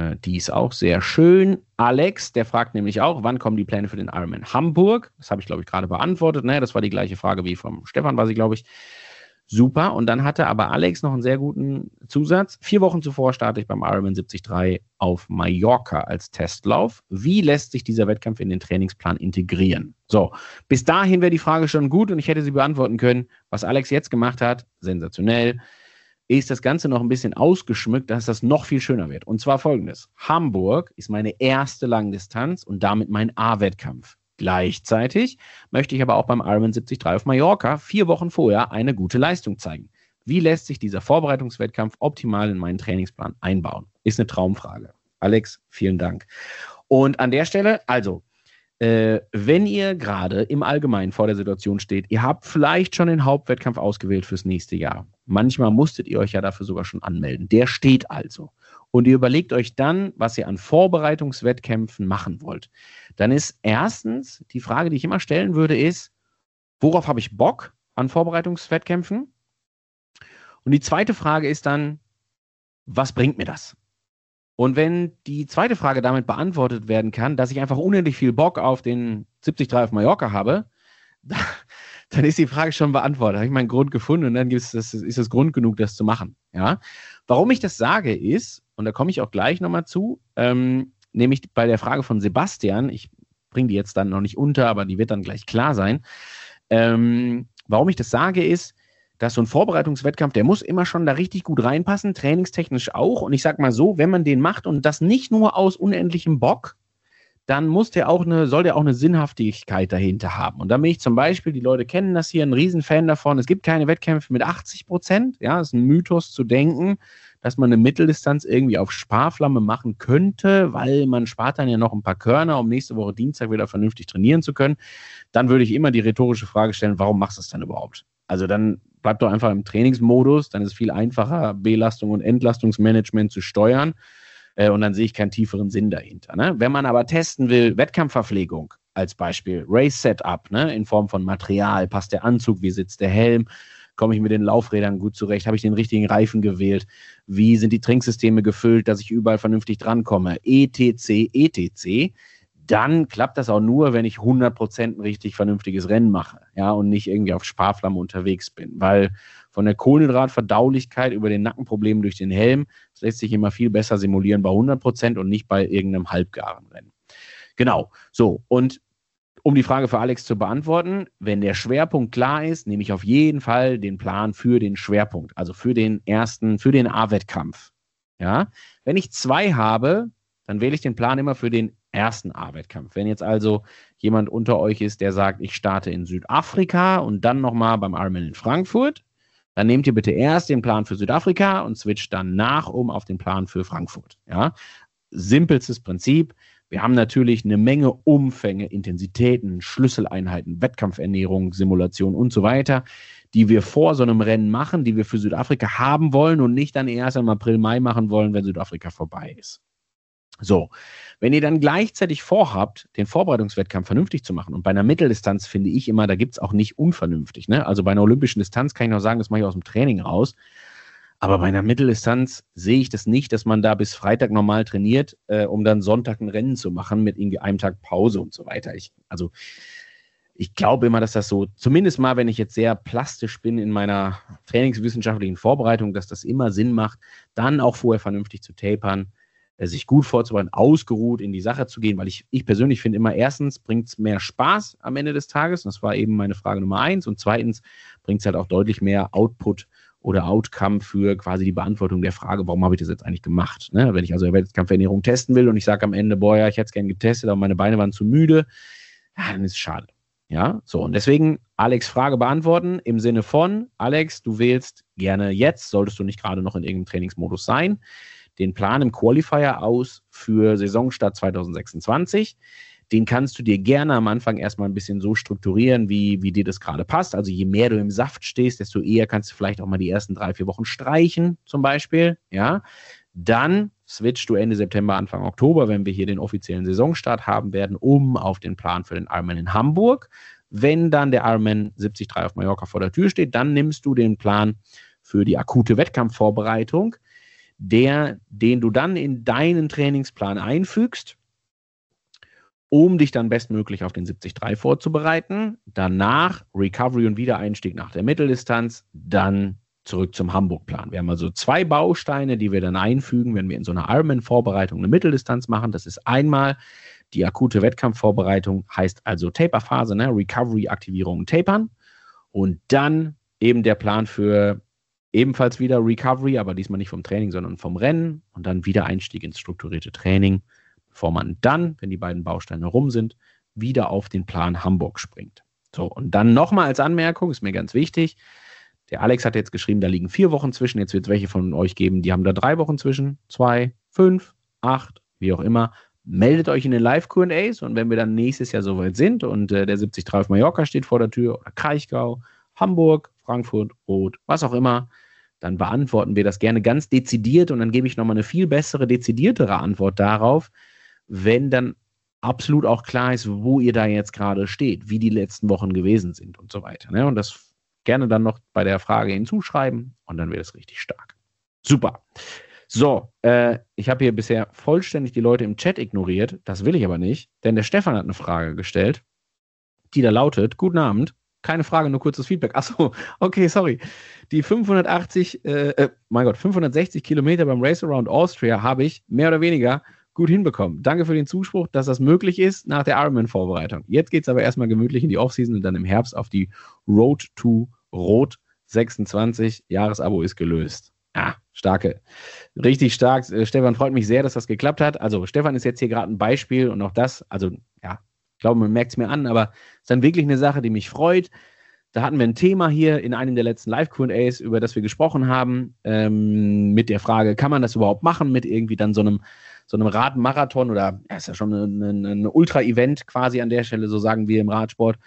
Die ist auch sehr schön. Alex, der fragt nämlich auch, wann kommen die Pläne für den Ironman Hamburg? Das habe ich, glaube ich, gerade beantwortet. Ne? Das war die gleiche Frage wie vom Stefan, war sie, glaube ich. Super. Und dann hatte aber Alex noch einen sehr guten Zusatz. 4 Wochen zuvor starte ich beim Ironman 73 auf Mallorca als Testlauf. Wie lässt sich dieser Wettkampf in den Trainingsplan integrieren? So, bis dahin wäre die Frage schon gut und ich hätte sie beantworten können. Was Alex jetzt gemacht hat, sensationell, ist das Ganze noch ein bisschen ausgeschmückt, dass das noch viel schöner wird. Und zwar folgendes. Hamburg ist meine erste Langdistanz und damit mein A-Wettkampf. Gleichzeitig möchte ich aber auch beim Ironman 73 auf Mallorca 4 Wochen vorher eine gute Leistung zeigen. Wie lässt sich dieser Vorbereitungswettkampf optimal in meinen Trainingsplan einbauen? Ist eine Traumfrage. Alex, vielen Dank. Und an der Stelle, also, wenn ihr gerade im Allgemeinen vor der Situation steht, ihr habt vielleicht schon den Hauptwettkampf ausgewählt fürs nächste Jahr. Manchmal musstet ihr euch ja dafür sogar schon anmelden. Der steht also. Und ihr überlegt euch dann, was ihr an Vorbereitungswettkämpfen machen wollt. Dann ist erstens die Frage, die ich immer stellen würde, ist, worauf habe ich Bock an Vorbereitungswettkämpfen? Und die zweite Frage ist dann, was bringt mir das? Und wenn die zweite Frage damit beantwortet werden kann, dass ich einfach unendlich viel Bock auf den 73 auf Mallorca habe, dann ist die Frage schon beantwortet. Da habe ich meinen Grund gefunden und dann ist das Grund genug, das zu machen. Ja? Warum ich das sage ist, und da komme ich auch gleich nochmal zu, nämlich bei der Frage von Sebastian, ich bringe die jetzt dann noch nicht unter, aber die wird dann gleich klar sein. Warum ich das sage ist, dass so ein Vorbereitungswettkampf, der muss immer schon da richtig gut reinpassen, trainingstechnisch auch. Und ich sag mal so, wenn man den macht und das nicht nur aus unendlichem Bock, dann soll der auch eine Sinnhaftigkeit dahinter haben. Und da bin ich zum Beispiel, die Leute kennen das hier, ein Riesenfan davon, es gibt keine Wettkämpfe mit 80%. Ja, es ist ein Mythos zu denken, dass man eine Mitteldistanz irgendwie auf Sparflamme machen könnte, weil man spart dann ja noch ein paar Körner, um nächste Woche Dienstag wieder vernünftig trainieren zu können. Dann würde ich immer die rhetorische Frage stellen, warum machst du es dann überhaupt? Also dann bleib doch einfach im Trainingsmodus, dann ist es viel einfacher, Belastung und Entlastungsmanagement zu steuern und dann sehe ich keinen tieferen Sinn dahinter. Ne? Wenn man aber testen will, Wettkampfverpflegung als Beispiel, Race-Setup, ne, in Form von Material, passt der Anzug, wie sitzt der Helm, komme ich mit den Laufrädern gut zurecht, habe ich den richtigen Reifen gewählt, wie sind die Trinksysteme gefüllt, dass ich überall vernünftig drankomme, etc., dann klappt das auch nur, wenn ich 100% ein richtig vernünftiges Rennen mache, ja, und nicht irgendwie auf Sparflamme unterwegs bin, weil von der Kohlenhydratverdaulichkeit über den Nackenproblemen durch den Helm, das lässt sich immer viel besser simulieren bei 100% und nicht bei irgendeinem halbgaren Rennen. Genau, so, und um die Frage für Alex zu beantworten, wenn der Schwerpunkt klar ist, nehme ich auf jeden Fall den Plan für den Schwerpunkt, also für den A-Wettkampf. Ja? Wenn ich 2 habe, dann wähle ich den Plan immer für den ersten A-Wettkampf. Wenn jetzt also jemand unter euch ist, der sagt, ich starte in Südafrika und dann nochmal beim Ironman in Frankfurt, dann nehmt ihr bitte erst den Plan für Südafrika und switcht dann auf den Plan für Frankfurt. Ja? Simpelstes Prinzip. Wir haben natürlich eine Menge Umfänge, Intensitäten, Schlüsseleinheiten, Wettkampfernährung, Simulation und so weiter, die wir vor so einem Rennen machen, die wir für Südafrika haben wollen und nicht dann erst im April, Mai machen wollen, wenn Südafrika vorbei ist. So, wenn ihr dann gleichzeitig vorhabt, den Vorbereitungswettkampf vernünftig zu machen, und bei einer Mitteldistanz finde ich immer, da gibt es auch nicht unvernünftig. Ne? Also bei einer olympischen Distanz kann ich noch sagen, das mache ich aus dem Training raus. Aber bei einer Mitteldistanz sehe ich das nicht, dass man da bis Freitag normal trainiert, um dann Sonntag ein Rennen zu machen mit irgendwie einem Tag Pause und so weiter. Ich glaube immer, dass das so, zumindest mal, wenn ich jetzt sehr plastisch bin in meiner trainingswissenschaftlichen Vorbereitung, dass das immer Sinn macht, dann auch vorher vernünftig zu tapern, sich gut vorzubereiten, ausgeruht in die Sache zu gehen, weil ich persönlich finde immer, erstens bringt es mehr Spaß am Ende des Tages, und das war eben meine Frage Nummer 1, und zweitens bringt es halt auch deutlich mehr Output oder Outcome für quasi die Beantwortung der Frage, warum habe ich das jetzt eigentlich gemacht? Ne? Wenn ich also Wettkampfernährung testen will und ich sage am Ende, boah, ja, ich hätte es gerne getestet, aber meine Beine waren zu müde, ja, dann ist es schade. Ja, so, und deswegen Alex' Frage beantworten im Sinne von, Alex, du wählst gerne jetzt, solltest du nicht gerade noch in irgendeinem Trainingsmodus sein, den Plan im Qualifier aus für Saisonstart 2026. Den kannst du dir gerne am Anfang erstmal ein bisschen so strukturieren, wie dir das gerade passt. Also je mehr du im Saft stehst, desto eher kannst du vielleicht auch mal die ersten 3-4 Wochen streichen, zum Beispiel. Ja, dann switchst du Ende September, Anfang Oktober, wenn wir hier den offiziellen Saisonstart haben werden, auf den Plan für den Ironman in Hamburg. Wenn dann der Ironman 73 auf Mallorca vor der Tür steht, dann nimmst du den Plan für die akute Wettkampfvorbereitung, den du dann in deinen Trainingsplan einfügst, um dich dann bestmöglich auf den 73 vorzubereiten. Danach Recovery und Wiedereinstieg nach der Mitteldistanz, dann zurück zum Hamburg-Plan. Wir haben also 2 Bausteine, die wir dann einfügen, wenn wir in so einer Ironman-Vorbereitung eine Mitteldistanz machen. Das ist einmal die akute Wettkampfvorbereitung, heißt also Taperphase, ne? Recovery, Aktivierung, Tapern. Und dann eben der Plan für ebenfalls wieder Recovery, aber diesmal nicht vom Training, sondern vom Rennen und dann Wiedereinstieg ins strukturierte Training, bevor man dann, wenn die beiden Bausteine rum sind, wieder auf den Plan Hamburg springt. So, und dann nochmal als Anmerkung, ist mir ganz wichtig, der Alex hat jetzt geschrieben, da liegen 4 Wochen zwischen, jetzt wird es welche von euch geben, die haben da 3 Wochen zwischen, 2, 5, 8, wie auch immer. Meldet euch in den Live-Q&As und wenn wir dann nächstes Jahr soweit sind und der 73 auf Mallorca steht vor der Tür oder Kraichgau, Hamburg, Frankfurt, Rot, was auch immer, dann beantworten wir das gerne ganz dezidiert und dann gebe ich nochmal eine viel bessere, dezidiertere Antwort darauf, wenn dann absolut auch klar ist, wo ihr da jetzt gerade steht, wie die letzten Wochen gewesen sind und so weiter. Ne? Und das gerne dann noch bei der Frage hinzuschreiben und dann wird es richtig stark. Super. So, ich habe hier bisher vollständig die Leute im Chat ignoriert. Das will ich aber nicht, denn der Stefan hat eine Frage gestellt, die da lautet: Guten Abend, keine Frage, nur kurzes Feedback. Achso, okay, sorry. Die 560 Kilometer beim Race Around Austria habe ich mehr oder weniger gut hinbekommen. Danke für den Zuspruch, dass das möglich ist nach der Ironman-Vorbereitung. Jetzt geht es aber erstmal gemütlich in die Offseason und dann im Herbst auf die Road to Rot 26. Jahresabo ist gelöst. Starke. Richtig stark. Stefan, freut mich sehr, dass das geklappt hat. Also Stefan ist jetzt hier gerade ein Beispiel und auch das, also ja, ich glaube, man merkt es mir an, aber es ist dann wirklich eine Sache, die mich freut. Da hatten wir ein Thema hier in einem der letzten Live-Q&As, über das wir gesprochen haben, mit der Frage, kann man das überhaupt machen mit irgendwie dann so einem Radmarathon oder ist ja schon ein Ultra-Event quasi an der Stelle, so sagen wir im Radsport,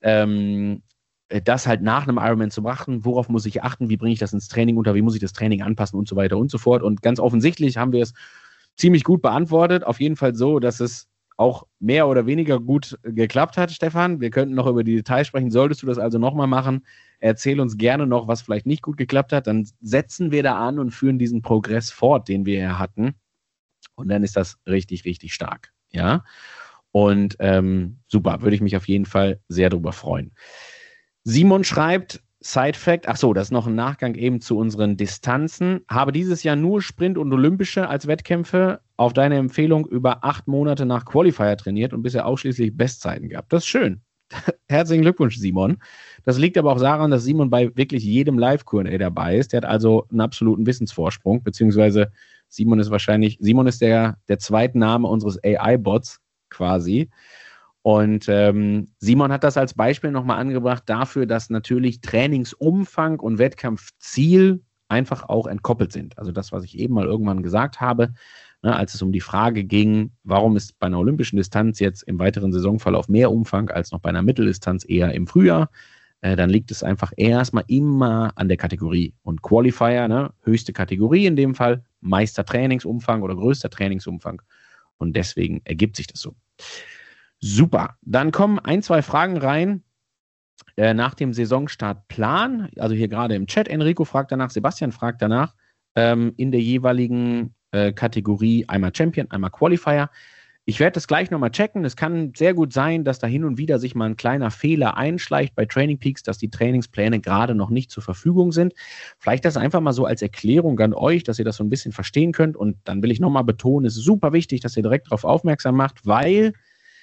das halt nach einem Ironman zu machen, worauf muss ich achten, wie bringe ich das ins Training unter, wie muss ich das Training anpassen und so weiter und so fort. Und ganz offensichtlich haben wir es ziemlich gut beantwortet, auf jeden Fall so, dass es auch mehr oder weniger gut geklappt hat, Stefan. Wir könnten noch über die Details sprechen. Solltest du das also nochmal machen, erzähl uns gerne noch, was vielleicht nicht gut geklappt hat. Dann setzen wir da an und führen diesen Progress fort, den wir ja hatten. Und dann ist das richtig, richtig stark. Ja. Und super, würde ich mich auf jeden Fall sehr darüber freuen. Simon schreibt, Side-Fact, ach so, das ist noch ein Nachgang eben zu unseren Distanzen. Habe dieses Jahr nur Sprint und Olympische als Wettkämpfe auf deine Empfehlung über 8 Monate nach Qualifier trainiert und bisher ausschließlich Bestzeiten gehabt. Das ist schön. Herzlichen Glückwunsch, Simon. Das liegt aber auch daran, dass Simon bei wirklich jedem Live-Q&A dabei ist. Der hat also einen absoluten Wissensvorsprung, beziehungsweise Simon ist der Zweitname unseres AI-Bots quasi. Und Simon hat das als Beispiel nochmal angebracht dafür, dass natürlich Trainingsumfang und Wettkampfziel einfach auch entkoppelt sind. Also das, was ich eben mal irgendwann gesagt habe, ne, als es um die Frage ging, warum ist bei einer olympischen Distanz jetzt im weiteren Saisonverlauf mehr Umfang als noch bei einer Mitteldistanz eher im Frühjahr, dann liegt es einfach erstmal immer an der Kategorie. Und Qualifier, ne, höchste Kategorie in dem Fall, meiste Trainingsumfang oder größter Trainingsumfang. Und deswegen ergibt sich das so. Super, dann kommen 1, 2 Fragen rein nach dem Saisonstartplan. Also hier gerade im Chat, Enrico fragt danach, Sebastian fragt danach, in der jeweiligen Kategorie einmal Champion, einmal Qualifier. Ich werde das gleich nochmal checken. Es kann sehr gut sein, dass da hin und wieder sich mal ein kleiner Fehler einschleicht bei Training Peaks, dass die Trainingspläne gerade noch nicht zur Verfügung sind. Vielleicht das einfach mal so als Erklärung an euch, dass ihr das so ein bisschen verstehen könnt. Und dann will ich nochmal betonen, es ist super wichtig, dass ihr direkt darauf aufmerksam macht, weil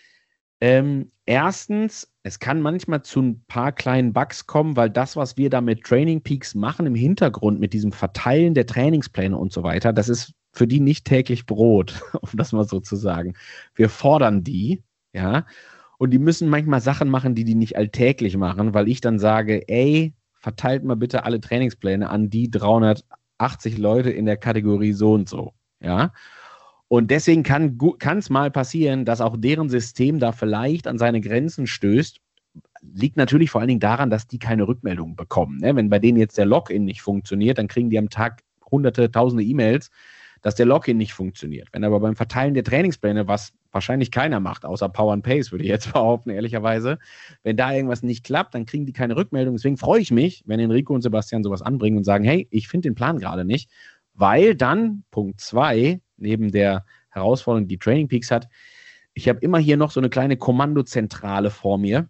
erstens, es kann manchmal zu ein paar kleinen Bugs kommen, weil das, was wir da mit Training Peaks machen im Hintergrund, mit diesem Verteilen der Trainingspläne und so weiter, das ist für die nicht täglich Brot, um das mal so zu sagen. Wir fordern die, ja, und die müssen manchmal Sachen machen, die nicht alltäglich machen, weil ich dann sage, ey, verteilt mal bitte alle Trainingspläne an die 380 Leute in der Kategorie so und so, ja. Und deswegen kann es mal passieren, dass auch deren System da vielleicht an seine Grenzen stößt. Liegt natürlich vor allen Dingen daran, dass die keine Rückmeldungen bekommen. Ne? Wenn bei denen jetzt der Login nicht funktioniert, dann kriegen die am Tag hunderte, tausende E-Mails, dass der Login nicht funktioniert. Wenn aber beim Verteilen der Trainingspläne, was wahrscheinlich keiner macht, außer Power and Pace, würde ich jetzt behaupten, ehrlicherweise, wenn da irgendwas nicht klappt, dann kriegen die keine Rückmeldung. Deswegen freue ich mich, wenn Enrico und Sebastian sowas anbringen und sagen, hey, ich finde den Plan gerade nicht. weil dann Punkt 2 neben der Herausforderung, die Training Peaks hat, ich habe immer hier noch so eine kleine Kommandozentrale vor mir,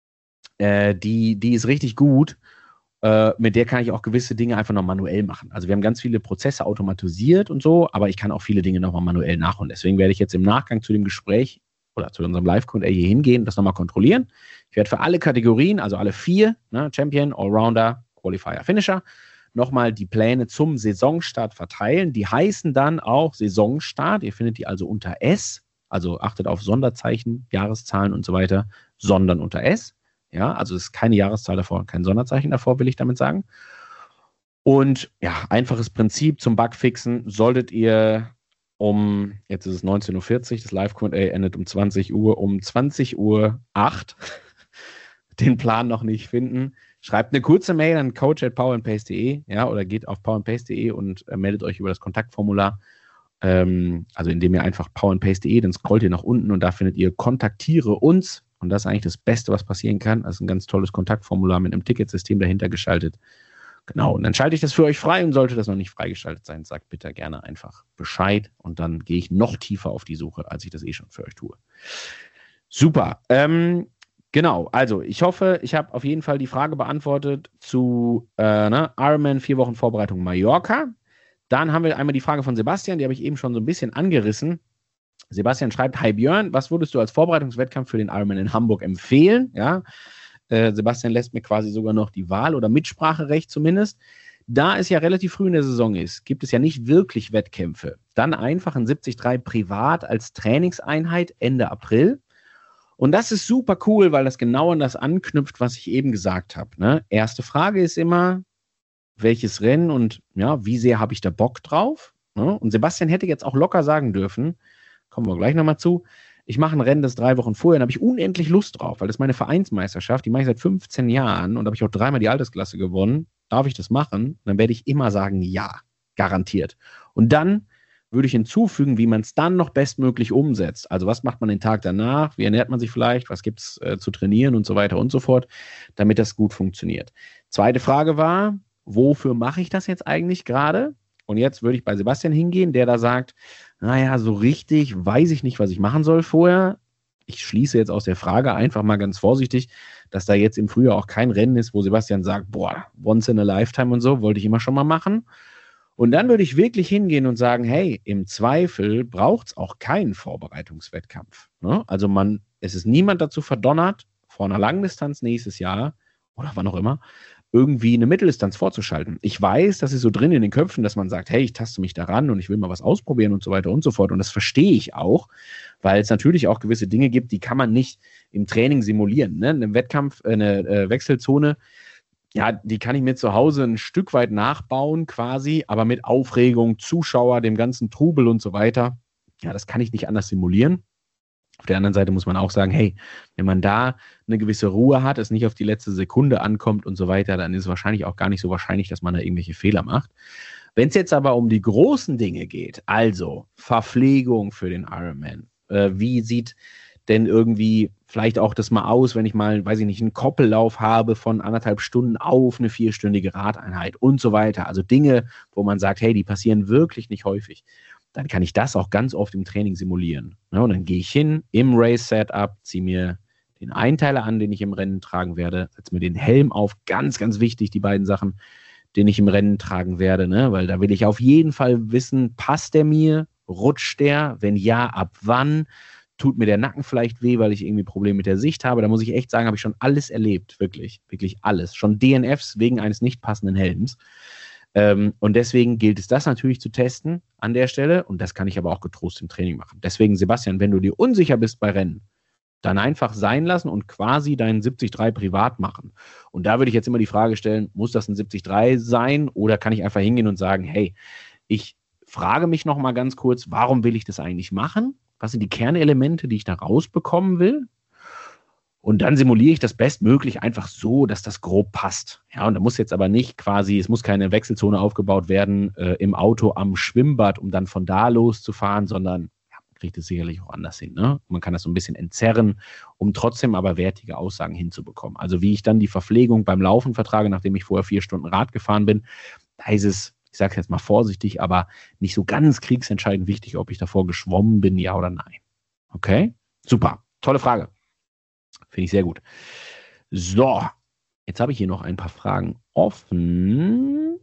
die ist richtig gut. Mit der kann ich auch gewisse Dinge einfach noch manuell machen. Also wir haben ganz viele Prozesse automatisiert und so, aber ich kann auch viele Dinge nochmal manuell nachholen. Deswegen werde ich jetzt im Nachgang zu dem Gespräch oder zu unserem Live-Q&A hier hingehen und das nochmal kontrollieren. Ich werde für alle Kategorien, also alle 4, ne, Champion, Allrounder, Qualifier, Finisher, nochmal die Pläne zum Saisonstart verteilen. Die heißen dann auch Saisonstart. Ihr findet die also unter S, also achtet auf Sonderzeichen, Jahreszahlen und so weiter, sondern unter S. Ja, also es ist keine Jahreszahl davor, kein Sonderzeichen davor, will ich damit sagen. Und ja, einfaches Prinzip zum Bugfixen. Solltet ihr jetzt ist es 19:40 Uhr, das Live-Q&A endet um 20 Uhr, um 20:08 Uhr den Plan noch nicht finden, schreibt eine kurze Mail an coach@powerandpace.de, ja, oder geht auf powerandpace.de und meldet euch über das Kontaktformular. Also indem ihr einfach powerandpace.de, dann scrollt ihr nach unten und da findet ihr Kontaktiere uns. Und das ist eigentlich das Beste, was passieren kann. Das ist ein ganz tolles Kontaktformular mit einem Ticketsystem dahinter geschaltet. Genau, und dann schalte ich das für euch frei und sollte das noch nicht freigeschaltet sein, sagt bitte gerne einfach Bescheid und dann gehe ich noch tiefer auf die Suche, als ich das schon für euch tue. Super. Genau, also ich hoffe, ich habe auf jeden Fall die Frage beantwortet zu Ironman 4 Wochen Vorbereitung Mallorca. Dann haben wir einmal die Frage von Sebastian, die habe ich eben schon so ein bisschen angerissen. Sebastian schreibt, hi Björn, was würdest du als Vorbereitungswettkampf für den Ironman in Hamburg empfehlen? Ja, Sebastian lässt mir quasi sogar noch die Wahl oder Mitspracherecht zumindest. Da es ja relativ früh in der Saison ist, gibt es ja nicht wirklich Wettkämpfe. Dann einfach ein 73 privat als Trainingseinheit Ende April. Und das ist super cool, weil das genau an das anknüpft, was ich eben gesagt habe. Ne? Erste Frage ist immer, welches Rennen und ja, wie sehr habe ich da Bock drauf? Ne? Und Sebastian hätte jetzt auch locker sagen dürfen, kommen wir gleich nochmal zu, ich mache ein Rennen, das 3 Wochen vorher, dann habe ich unendlich Lust drauf, weil das ist meine Vereinsmeisterschaft, die mache ich seit 15 Jahren und habe ich auch 3-mal die Altersklasse gewonnen. Darf ich das machen? Dann werde ich immer sagen, ja, garantiert. Und dann würde ich hinzufügen, wie man es dann noch bestmöglich umsetzt. Also was macht man den Tag danach? Wie ernährt man sich vielleicht? Was gibt es zu trainieren und so weiter und so fort, damit das gut funktioniert. Zweite Frage war, wofür mache ich das jetzt eigentlich gerade? Und jetzt würde ich bei Sebastian hingehen, der da sagt, naja, so richtig weiß ich nicht, was ich machen soll vorher. Ich schließe jetzt aus der Frage einfach mal ganz vorsichtig, dass da jetzt im Frühjahr auch kein Rennen ist, wo Sebastian sagt, boah, once in a lifetime und so, wollte ich immer schon mal machen. Und dann würde ich wirklich hingehen und sagen, hey, im Zweifel braucht es auch keinen Vorbereitungswettkampf. Ne? Also es ist niemand dazu verdonnert, vor einer Langdistanz nächstes Jahr oder wann auch immer, irgendwie eine Mitteldistanz vorzuschalten. Ich weiß, das ist so drin in den Köpfen, dass man sagt, hey, ich taste mich daran und ich will mal was ausprobieren und so weiter und so fort. Und das verstehe ich auch, weil es natürlich auch gewisse Dinge gibt, die kann man nicht im Training simulieren. Ne? Ein Wettkampf, eine Wechselzone, ja, die kann ich mir zu Hause ein Stück weit nachbauen quasi, aber mit Aufregung, Zuschauer, dem ganzen Trubel und so weiter. Ja, das kann ich nicht anders simulieren. Auf der anderen Seite muss man auch sagen, hey, wenn man da eine gewisse Ruhe hat, es nicht auf die letzte Sekunde ankommt und so weiter, dann ist es wahrscheinlich auch gar nicht so wahrscheinlich, dass man da irgendwelche Fehler macht. Wenn es jetzt aber um die großen Dinge geht, also Verpflegung für den Ironman, wie sieht denn irgendwie vielleicht auch das mal aus, wenn ich mal, weiß ich nicht, einen Koppellauf habe von 1,5 Stunden auf eine 4-stündige Radeinheit und so weiter. Also Dinge, wo man sagt, hey, die passieren wirklich nicht häufig. Dann kann ich das auch ganz oft im Training simulieren. Ja, und dann gehe ich hin im Race-Setup, ziehe mir den Einteiler an, den ich im Rennen tragen werde, setze mir den Helm auf, ganz, ganz wichtig, die beiden Sachen, den ich im Rennen tragen werde, ne? Weil da will ich auf jeden Fall wissen, passt der mir, rutscht der, wenn ja, ab wann, tut mir der Nacken vielleicht weh, weil ich irgendwie Probleme mit der Sicht habe. Da muss ich echt sagen, habe ich schon alles erlebt, wirklich, wirklich alles. Schon DNFs wegen eines nicht passenden Helms. Und deswegen gilt es, das natürlich zu testen an der Stelle. Und das kann ich aber auch getrost im Training machen. Deswegen, Sebastian, wenn du dir unsicher bist bei Rennen, dann einfach sein lassen und quasi deinen 73 privat machen. Und da würde ich jetzt immer die Frage stellen, muss das ein 73 sein oder kann ich einfach hingehen und sagen, hey, ich frage mich noch mal ganz kurz, warum will ich das eigentlich machen? Was sind die Kernelemente, die ich da rausbekommen will? Und dann simuliere ich das bestmöglich einfach so, dass das grob passt. Ja, und da muss jetzt aber nicht quasi, es muss keine Wechselzone aufgebaut werden im Auto am Schwimmbad, um dann von da loszufahren, sondern ja, man kriegt es sicherlich auch anders hin. Ne? Man kann das so ein bisschen entzerren, um trotzdem aber wertige Aussagen hinzubekommen. Also wie ich dann die Verpflegung beim Laufen vertrage, nachdem ich vorher 4 Stunden Rad gefahren bin, da ist es sage es jetzt mal vorsichtig, aber nicht so ganz kriegsentscheidend wichtig, ob ich davor geschwommen bin, ja oder nein. Okay? Super. Tolle Frage. Finde ich sehr gut. So, jetzt habe ich hier noch ein paar Fragen offen.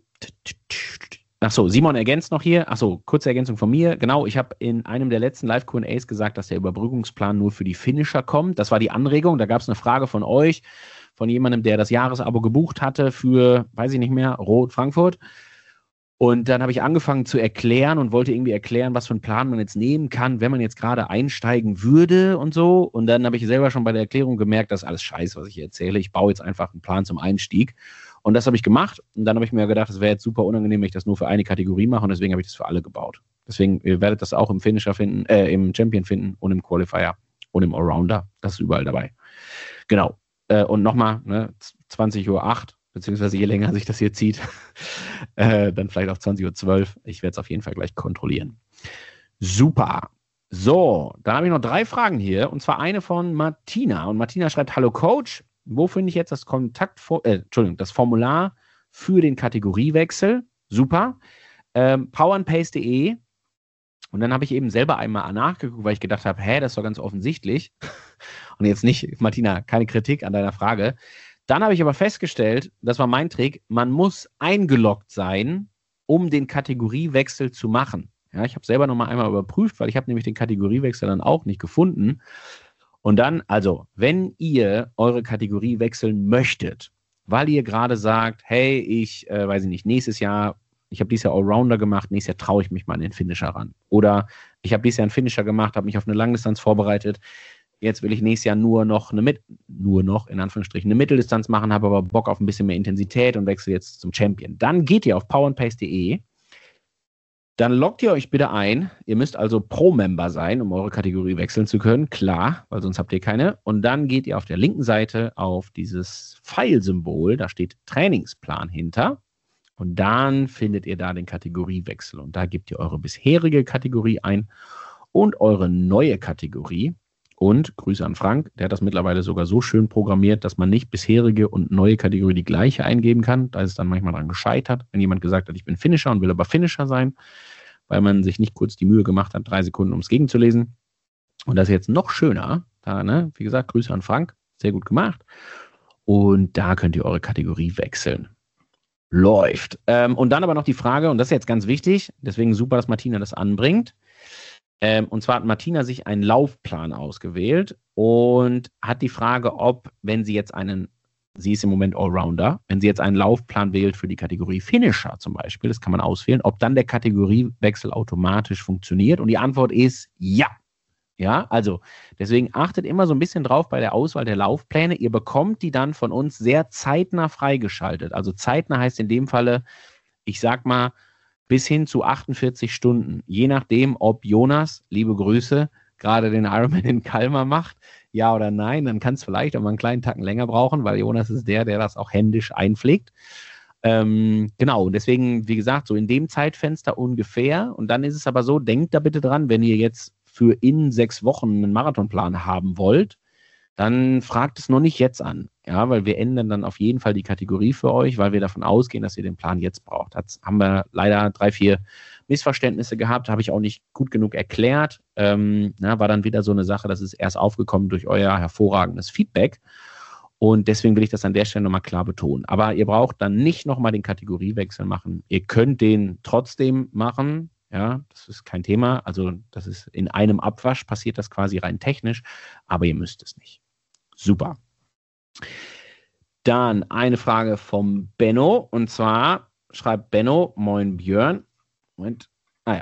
Achso, Simon ergänzt noch hier. Achso, kurze Ergänzung von mir. Genau, ich habe in einem der letzten Live-Q&As gesagt, dass der Überbrückungsplan nur für die Finisher kommt. Das war die Anregung. Da gab es eine Frage von euch, von jemandem, der das Jahresabo gebucht hatte für, weiß ich nicht mehr, Rot Frankfurt. Und dann habe ich angefangen zu erklären und wollte irgendwie erklären, was für einen Plan man jetzt nehmen kann, wenn man jetzt gerade einsteigen würde und so. Und dann habe ich selber schon bei der Erklärung gemerkt, das ist alles Scheiße, was ich hier erzähle. Ich baue jetzt einfach einen Plan zum Einstieg. Und das habe ich gemacht. Und dann habe ich mir gedacht, das wäre jetzt super unangenehm, wenn ich das nur für eine Kategorie mache. Und deswegen habe ich das für alle gebaut. Deswegen, ihr werdet das auch im Finisher finden, im Champion finden und im Qualifier und im Allrounder. Das ist überall dabei. Genau. Und nochmal, 20:08 Uhr, beziehungsweise je länger sich das hier zieht, dann vielleicht auch 20:12 Uhr. Ich werde es auf jeden Fall gleich kontrollieren. Super. So, dann habe ich noch 3 Fragen hier. Und zwar eine von Martina. Und Martina schreibt, hallo Coach, wo finde ich jetzt das das Formular für den Kategoriewechsel? Super. powerandpace.de. Und dann habe ich eben selber einmal nachgeguckt, weil ich gedacht habe, das ist doch ganz offensichtlich. Und jetzt nicht, Martina, keine Kritik an deiner Frage. Dann habe ich aber festgestellt, das war mein Trick, man muss eingeloggt sein, um den Kategoriewechsel zu machen. Ja, ich habe selber nochmal einmal überprüft, weil ich habe nämlich den Kategoriewechsel dann auch nicht gefunden. Und dann, also, wenn ihr eure Kategorie wechseln möchtet, weil ihr gerade sagt, hey, ich weiß ich nicht, nächstes Jahr, ich habe dieses Jahr Allrounder gemacht, nächstes Jahr traue ich mich mal an den Finisher ran. Oder ich habe dieses Jahr einen Finisher gemacht, habe mich auf eine Langdistanz vorbereitet. Jetzt will ich nächstes Jahr nur noch in Anführungsstrichen, eine Mitteldistanz machen, habe aber Bock auf ein bisschen mehr Intensität und wechsle jetzt zum Champion. Dann geht ihr auf powerandpace.de, dann loggt ihr euch bitte ein. Ihr müsst also Pro-Member sein, um eure Kategorie wechseln zu können. Klar, weil sonst habt ihr keine. Und dann geht ihr auf der linken Seite auf dieses Pfeilsymbol, da steht Trainingsplan hinter. Und dann findet ihr da den Kategoriewechsel. Und da gebt ihr eure bisherige Kategorie ein und eure neue Kategorie. Und Grüße an Frank, der hat das mittlerweile sogar so schön programmiert, dass man nicht bisherige und neue Kategorie die gleiche eingeben kann. Da ist es dann manchmal dran gescheitert, wenn jemand gesagt hat, ich bin Finisher und will aber Finisher sein, weil man sich nicht kurz die Mühe gemacht hat, 3 Sekunden, um es gegenzulesen. Und das ist jetzt noch schöner. Da, wie gesagt, Grüße an Frank, sehr gut gemacht. Und da könnt ihr eure Kategorie wechseln. Läuft. Und dann aber noch die Frage, und das ist jetzt ganz wichtig, deswegen super, dass Martina das anbringt. Und zwar hat Martina sich einen Laufplan ausgewählt und hat die Frage, ob, wenn sie jetzt sie ist im Moment Allrounder, wenn sie jetzt einen Laufplan wählt für die Kategorie Finisher zum Beispiel, das kann man auswählen, ob dann der Kategoriewechsel automatisch funktioniert. Und die Antwort ist ja. Ja, also deswegen achtet immer so ein bisschen drauf bei der Auswahl der Laufpläne. Ihr bekommt die dann von uns sehr zeitnah freigeschaltet. Also zeitnah heißt in dem Falle, ich sag mal, bis hin zu 48 Stunden. Je nachdem, ob Jonas, liebe Grüße, gerade den Ironman in Kalmar macht, ja oder nein, dann kann es vielleicht auch mal einen kleinen Tacken länger brauchen, weil Jonas ist der das auch händisch einpflegt. Genau, deswegen, wie gesagt, so in dem Zeitfenster ungefähr. Und dann ist es aber so, denkt da bitte dran, wenn ihr jetzt für in 6 Wochen einen Marathonplan haben wollt, dann fragt es noch nicht jetzt an. Ja, weil wir ändern dann auf jeden Fall die Kategorie für euch, weil wir davon ausgehen, dass ihr den Plan jetzt braucht. Jetzt haben wir leider 3, 4 Missverständnisse gehabt, habe ich auch nicht gut genug erklärt. War dann wieder so eine Sache, das ist erst aufgekommen durch euer hervorragendes Feedback. Und deswegen will ich das an der Stelle nochmal klar betonen. Aber ihr braucht dann nicht nochmal den Kategoriewechsel machen. Ihr könnt den trotzdem machen. Ja, das ist kein Thema. Also das ist in einem Abwasch, passiert das quasi rein technisch, aber ihr müsst es nicht. Super. Dann eine Frage vom Benno, und zwar schreibt Benno, moin Björn. Moment. Da.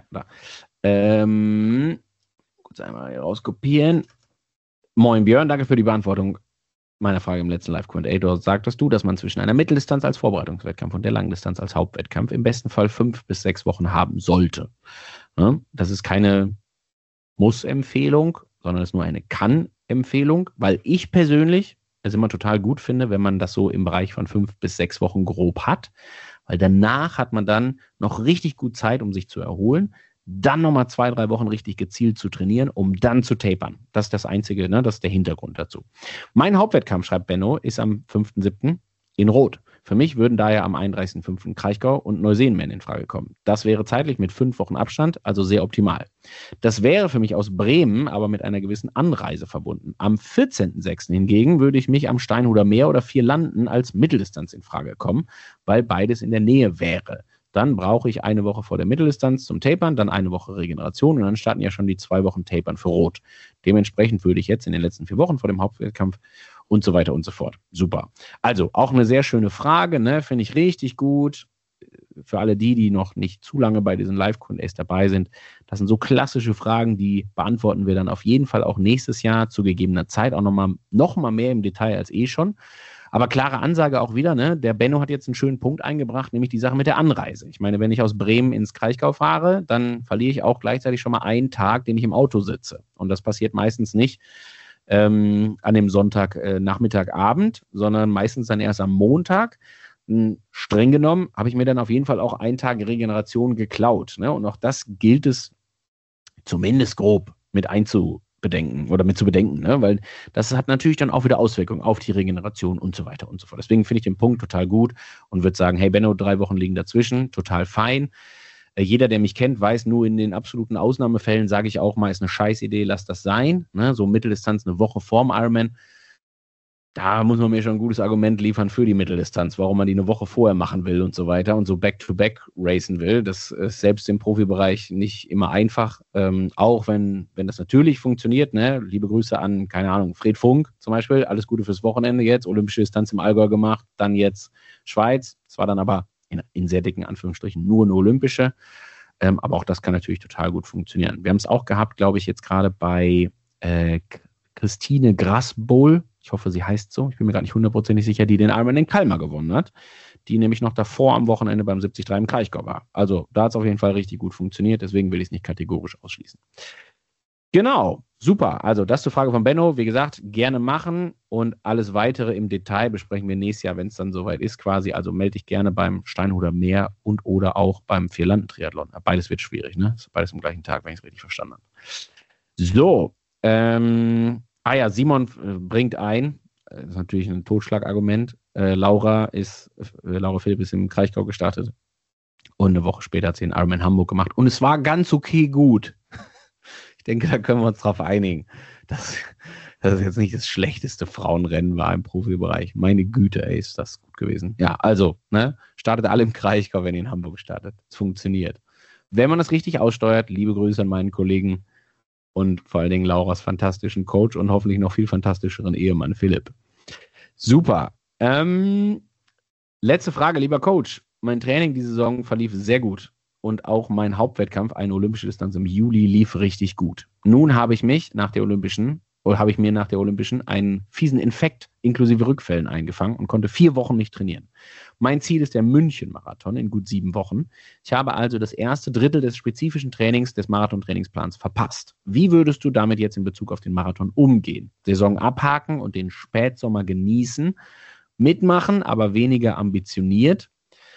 Kurz einmal hier rauskopieren. Moin Björn, danke für die Beantwortung meiner Frage im letzten Live-Q&A. Dort sagtest du, dass man zwischen einer Mitteldistanz als Vorbereitungswettkampf und der Langdistanz als Hauptwettkampf im besten Fall 5 bis 6 Wochen haben sollte. Das ist keine Muss-Empfehlung, sondern es ist nur eine Kann-Empfehlung, weil ich persönlich es immer total gut finde, wenn man das so im Bereich von 5 bis 6 Wochen grob hat, weil danach hat man dann noch richtig gut Zeit, um sich zu erholen, dann nochmal 2, 3 Wochen richtig gezielt zu trainieren, um dann zu tapern. Das ist das Einzige, das ist der Hintergrund dazu. Mein Hauptwettkampf, schreibt Benno, ist am 5.7. in Rot. Für mich würden daher am 31.05. Kraichgau und Neuseenmen in Frage kommen. Das wäre zeitlich mit 5 Wochen Abstand, also sehr optimal. Das wäre für mich aus Bremen aber mit einer gewissen Anreise verbunden. Am 14.06. hingegen würde ich mich am Steinhuder Meer oder Vierlanden als Mitteldistanz in Frage kommen, weil beides in der Nähe wäre. Dann brauche ich eine Woche vor der Mitteldistanz zum Tapern, dann eine Woche Regeneration und dann starten ja schon die 2 Wochen Tapern für Rot. Dementsprechend würde ich jetzt in den letzten 4 Wochen vor dem Hauptwettkampf und so weiter und so fort. Super. Also auch eine sehr schöne Frage, ne? Finde ich richtig gut. Für alle die noch nicht zu lange bei diesen Live-Q&As dabei sind, das sind so klassische Fragen, die beantworten wir dann auf jeden Fall auch nächstes Jahr zu gegebener Zeit, auch noch mal mehr im Detail als schon. Aber klare Ansage auch wieder, ne? Der Benno hat jetzt einen schönen Punkt eingebracht, nämlich die Sache mit der Anreise. Ich meine, wenn ich aus Bremen ins Kraichgau fahre, dann verliere ich auch gleichzeitig schon mal einen Tag, den ich im Auto sitze. Und das passiert meistens nicht an dem Sonntag Nachmittagabend, sondern meistens dann erst am Montag. Streng genommen habe ich mir dann auf jeden Fall auch einen Tag Regeneration geklaut. Ne? Und auch das gilt es zumindest grob mit einzubedenken oder mit zu bedenken, ne? Weil das hat natürlich dann auch wieder Auswirkungen auf die Regeneration und so weiter und so fort. Deswegen finde ich den Punkt total gut und würde sagen, hey Benno, 3 Wochen liegen dazwischen, total fein. Jeder, der mich kennt, weiß, nur in den absoluten Ausnahmefällen sage ich auch mal, ist eine Scheißidee, lass das sein. Ne? So Mitteldistanz eine Woche vorm Ironman. Da muss man mir schon ein gutes Argument liefern für die Mitteldistanz, warum man die eine Woche vorher machen will und so weiter und so back-to-back racen will. Das ist selbst im Profibereich nicht immer einfach, auch wenn das natürlich funktioniert. Ne? Liebe Grüße an, keine Ahnung, Fred Funk zum Beispiel, alles Gute fürs Wochenende jetzt, olympische Distanz im Allgäu gemacht, dann jetzt Schweiz, es war dann aber in sehr dicken Anführungsstrichen nur eine olympische, aber auch das kann natürlich total gut funktionieren. Wir haben es auch gehabt, glaube ich, jetzt gerade bei Christine Grassbohl, ich hoffe, sie heißt so, ich bin mir gar nicht hundertprozentig sicher, die den Ironman in Kalmar gewonnen hat, die nämlich noch davor am Wochenende beim 73 im Kraichgau war. Also da hat es auf jeden Fall richtig gut funktioniert, deswegen will ich es nicht kategorisch ausschließen. Genau, super. Also das zur Frage von Benno. Wie gesagt, gerne machen und alles Weitere im Detail besprechen wir nächstes Jahr, wenn es dann soweit ist quasi. Also melde dich gerne beim Steinhuder Meer und oder auch beim Vierlanden-Triathlon. Beides wird schwierig, ne? Das ist beides am gleichen Tag, wenn ich es richtig verstanden habe. So, Simon bringt ein, das ist natürlich ein Totschlagargument. Laura Philipp ist im Kraichgau gestartet und eine Woche später hat sie den Ironman Hamburg gemacht und es war ganz okay gut. Ich denke, da können wir uns drauf einigen, dass das jetzt nicht das schlechteste Frauenrennen war im Profibereich. Meine Güte, ey, ist das gut gewesen. Ja, also, ne, startet alle im Kraichgau, wenn ihr in Hamburg startet. Es funktioniert. Wenn man das richtig aussteuert, liebe Grüße an meinen Kollegen und vor allen Dingen Lauras fantastischen Coach und hoffentlich noch viel fantastischeren Ehemann Philipp. Super. Letzte Frage, lieber Coach. Mein Training diese Saison verlief sehr gut. Und auch mein Hauptwettkampf, eine olympische Distanz im Juli, lief richtig gut. Nun habe ich mir nach der Olympischen einen fiesen Infekt inklusive Rückfällen eingefangen und konnte 4 Wochen nicht trainieren. Mein Ziel ist der München-Marathon in gut 7 Wochen. Ich habe also das erste Drittel des spezifischen Trainings des Marathon-Trainingsplans verpasst. Wie würdest du damit jetzt in Bezug auf den Marathon umgehen? Saison abhaken und den Spätsommer genießen, mitmachen, aber weniger ambitioniert,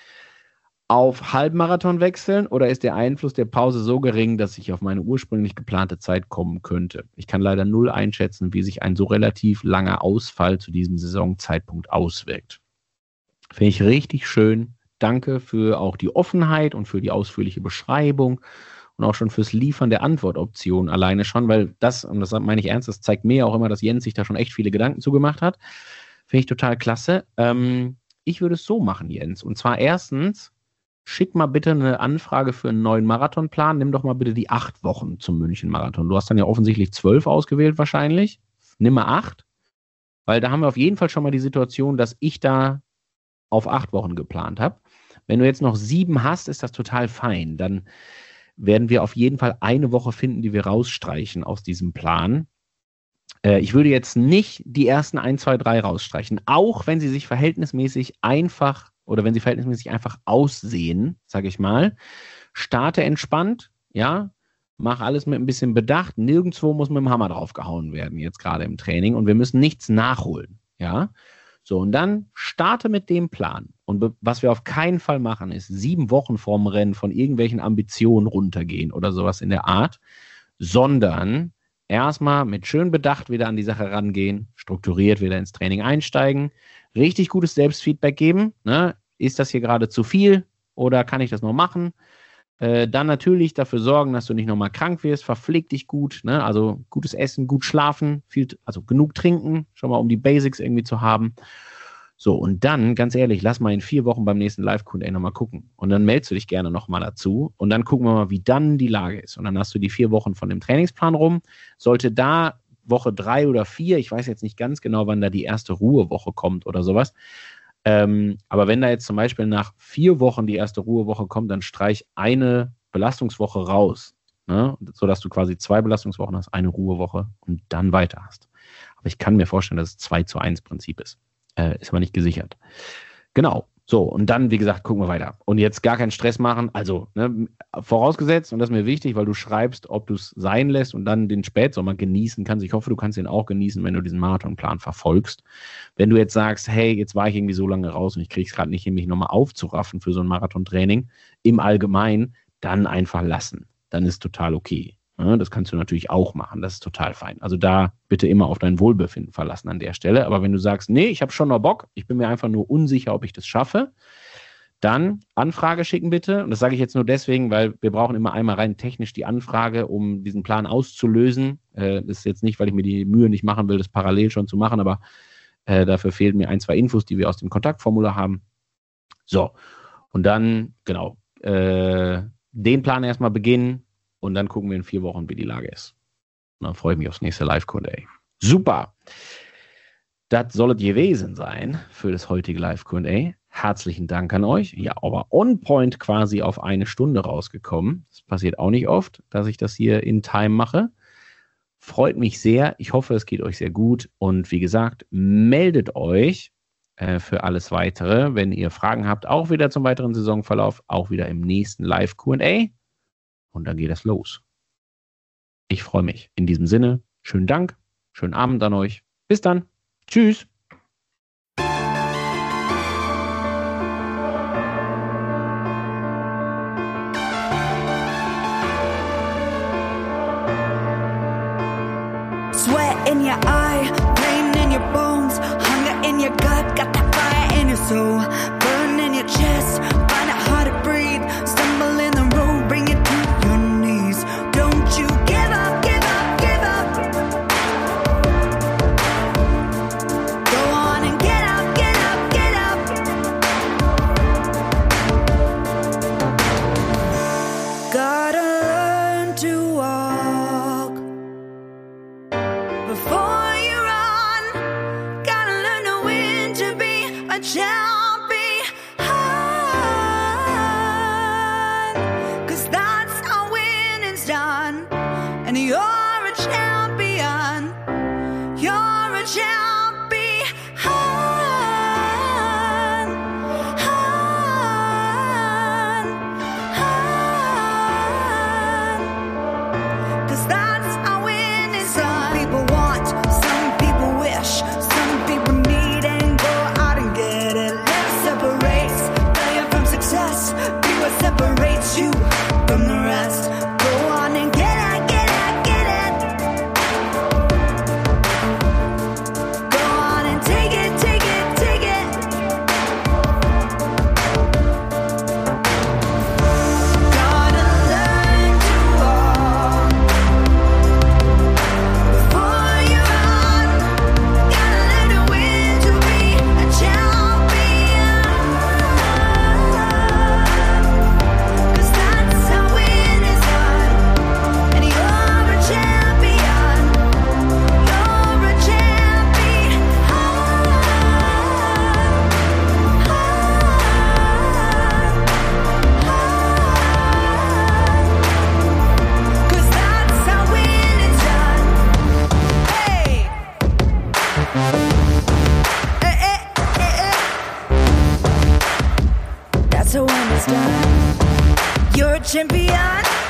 auf Halbmarathon wechseln oder ist der Einfluss der Pause so gering, dass ich auf meine ursprünglich geplante Zeit kommen könnte? Ich kann leider null einschätzen, wie sich ein so relativ langer Ausfall zu diesem Saisonzeitpunkt auswirkt. Finde ich richtig schön. Danke für auch die Offenheit und für die ausführliche Beschreibung und auch schon fürs Liefern der Antwortoption alleine schon, weil das, und das meine ich ernst, das zeigt mir auch immer, dass Jens sich da schon echt viele Gedanken zugemacht hat. Finde ich total klasse. Ich würde es so machen, Jens. Und zwar erstens, schick mal bitte eine Anfrage für einen neuen Marathonplan. Nimm doch mal bitte die 8 Wochen zum München-Marathon. Du hast dann ja offensichtlich 12 ausgewählt wahrscheinlich. Nimm mal 8, weil da haben wir auf jeden Fall schon mal die Situation, dass ich da auf 8 Wochen geplant habe. Wenn du jetzt noch 7 hast, ist das total fein. Dann werden wir auf jeden Fall eine Woche finden, die wir rausstreichen aus diesem Plan. Ich würde jetzt nicht die ersten 1, 2, 3 rausstreichen, auch wenn sie sich verhältnismäßig einfach aussehen, sage ich mal. Starte entspannt, ja, mach alles mit ein bisschen Bedacht. Nirgendwo muss mit dem Hammer drauf gehauen werden, jetzt gerade im Training. Und wir müssen nichts nachholen, ja. So, und dann starte mit dem Plan. Und was wir auf keinen Fall machen, ist 7 Wochen vorm Rennen von irgendwelchen Ambitionen runtergehen oder sowas in der Art, sondern erstmal mit schön Bedacht wieder an die Sache rangehen, strukturiert wieder ins Training einsteigen, richtig gutes Selbstfeedback geben. Ne? Ist das hier gerade zu viel oder kann ich das noch machen? Dann natürlich dafür sorgen, dass du nicht nochmal krank wirst, verpfleg dich gut, ne? Also gutes Essen, gut schlafen, also genug trinken, schon mal um die Basics irgendwie zu haben. So, und dann, ganz ehrlich, lass mal in 4 Wochen beim nächsten Live-Q&A nochmal gucken. Und dann meldest du dich gerne nochmal dazu und dann gucken wir mal, wie dann die Lage ist. Und dann hast du die 4 Wochen von dem Trainingsplan rum. Sollte da Woche 3 oder 4, ich weiß jetzt nicht ganz genau, wann da die erste Ruhewoche kommt oder sowas, aber wenn da jetzt zum Beispiel nach 4 Wochen die erste Ruhewoche kommt, dann streich eine Belastungswoche raus, ne? Sodass du quasi 2 Belastungswochen hast, eine Ruhewoche und dann weiter hast. Aber ich kann mir vorstellen, dass es 2:1 Prinzip ist. Ist aber nicht gesichert. Genau. So, und dann, wie gesagt, gucken wir weiter. Und jetzt gar keinen Stress machen. Also, ne, vorausgesetzt, und das ist mir wichtig, weil du schreibst, ob du es sein lässt und dann den Spätsommer genießen kannst. Ich hoffe, du kannst den auch genießen, wenn du diesen Marathonplan verfolgst. Wenn du jetzt sagst, hey, jetzt war ich irgendwie so lange raus und ich kriege es gerade nicht hin, mich nochmal aufzuraffen für so ein Marathontraining im Allgemeinen, dann einfach lassen. Dann ist total okay. Ja, das kannst du natürlich auch machen, das ist total fein. Also da bitte immer auf dein Wohlbefinden verlassen an der Stelle. Aber wenn du sagst, nee, ich habe schon noch Bock, ich bin mir einfach nur unsicher, ob ich das schaffe, dann Anfrage schicken bitte. Und das sage ich jetzt nur deswegen, weil wir brauchen immer einmal rein technisch die Anfrage, um diesen Plan auszulösen. Das ist jetzt nicht, weil ich mir die Mühe nicht machen will, das parallel schon zu machen, aber dafür fehlen mir 1, 2 Infos, die wir aus dem Kontaktformular haben. So, und dann, genau, den Plan erstmal beginnen. Und dann gucken wir in 4 Wochen, wie die Lage ist. Und dann freue ich mich aufs nächste Live-Q&A. Super. Das soll es gewesen sein für das heutige Live-Q&A. Herzlichen Dank an euch. Ja, aber on point quasi auf 1 Stunde rausgekommen. Das passiert auch nicht oft, dass ich das hier in Time mache. Freut mich sehr. Ich hoffe, es geht euch sehr gut. Und wie gesagt, meldet euch für alles Weitere, wenn ihr Fragen habt, auch wieder zum weiteren Saisonverlauf, auch wieder im nächsten Live-Q&A. Und dann geht das los. Ich freue mich. In diesem Sinne, schönen Dank, schönen Abend an euch. Bis dann. Tschüss. Sweat in your eye, pain in your bones, hunger in your gut, got that fire in your soul, burn in your chest, find it hard to breathe, stumble in the road, bring it to your knees. Don't you give up, give up, give up. Go on and get up, get up, get up. Gotta learn to walk before you run. Gotta learn to win, to be a champion. And you're a champion. You're a champion. 'Cause that's how winning is done. Some people want, some people wish, some people need and go out and get it. Love separates failure from success. Be what separates you from the rest. Go on and get it, get it, get it. Go on and take it, take it, take it. Gotta learn to walk before you run. Gotta learn to win, to be a champion. 'Cause that's how win is done. And you're a champion. You're a champion. 'Cause that's how win is done. Hey. That's how win is done. You're a champion.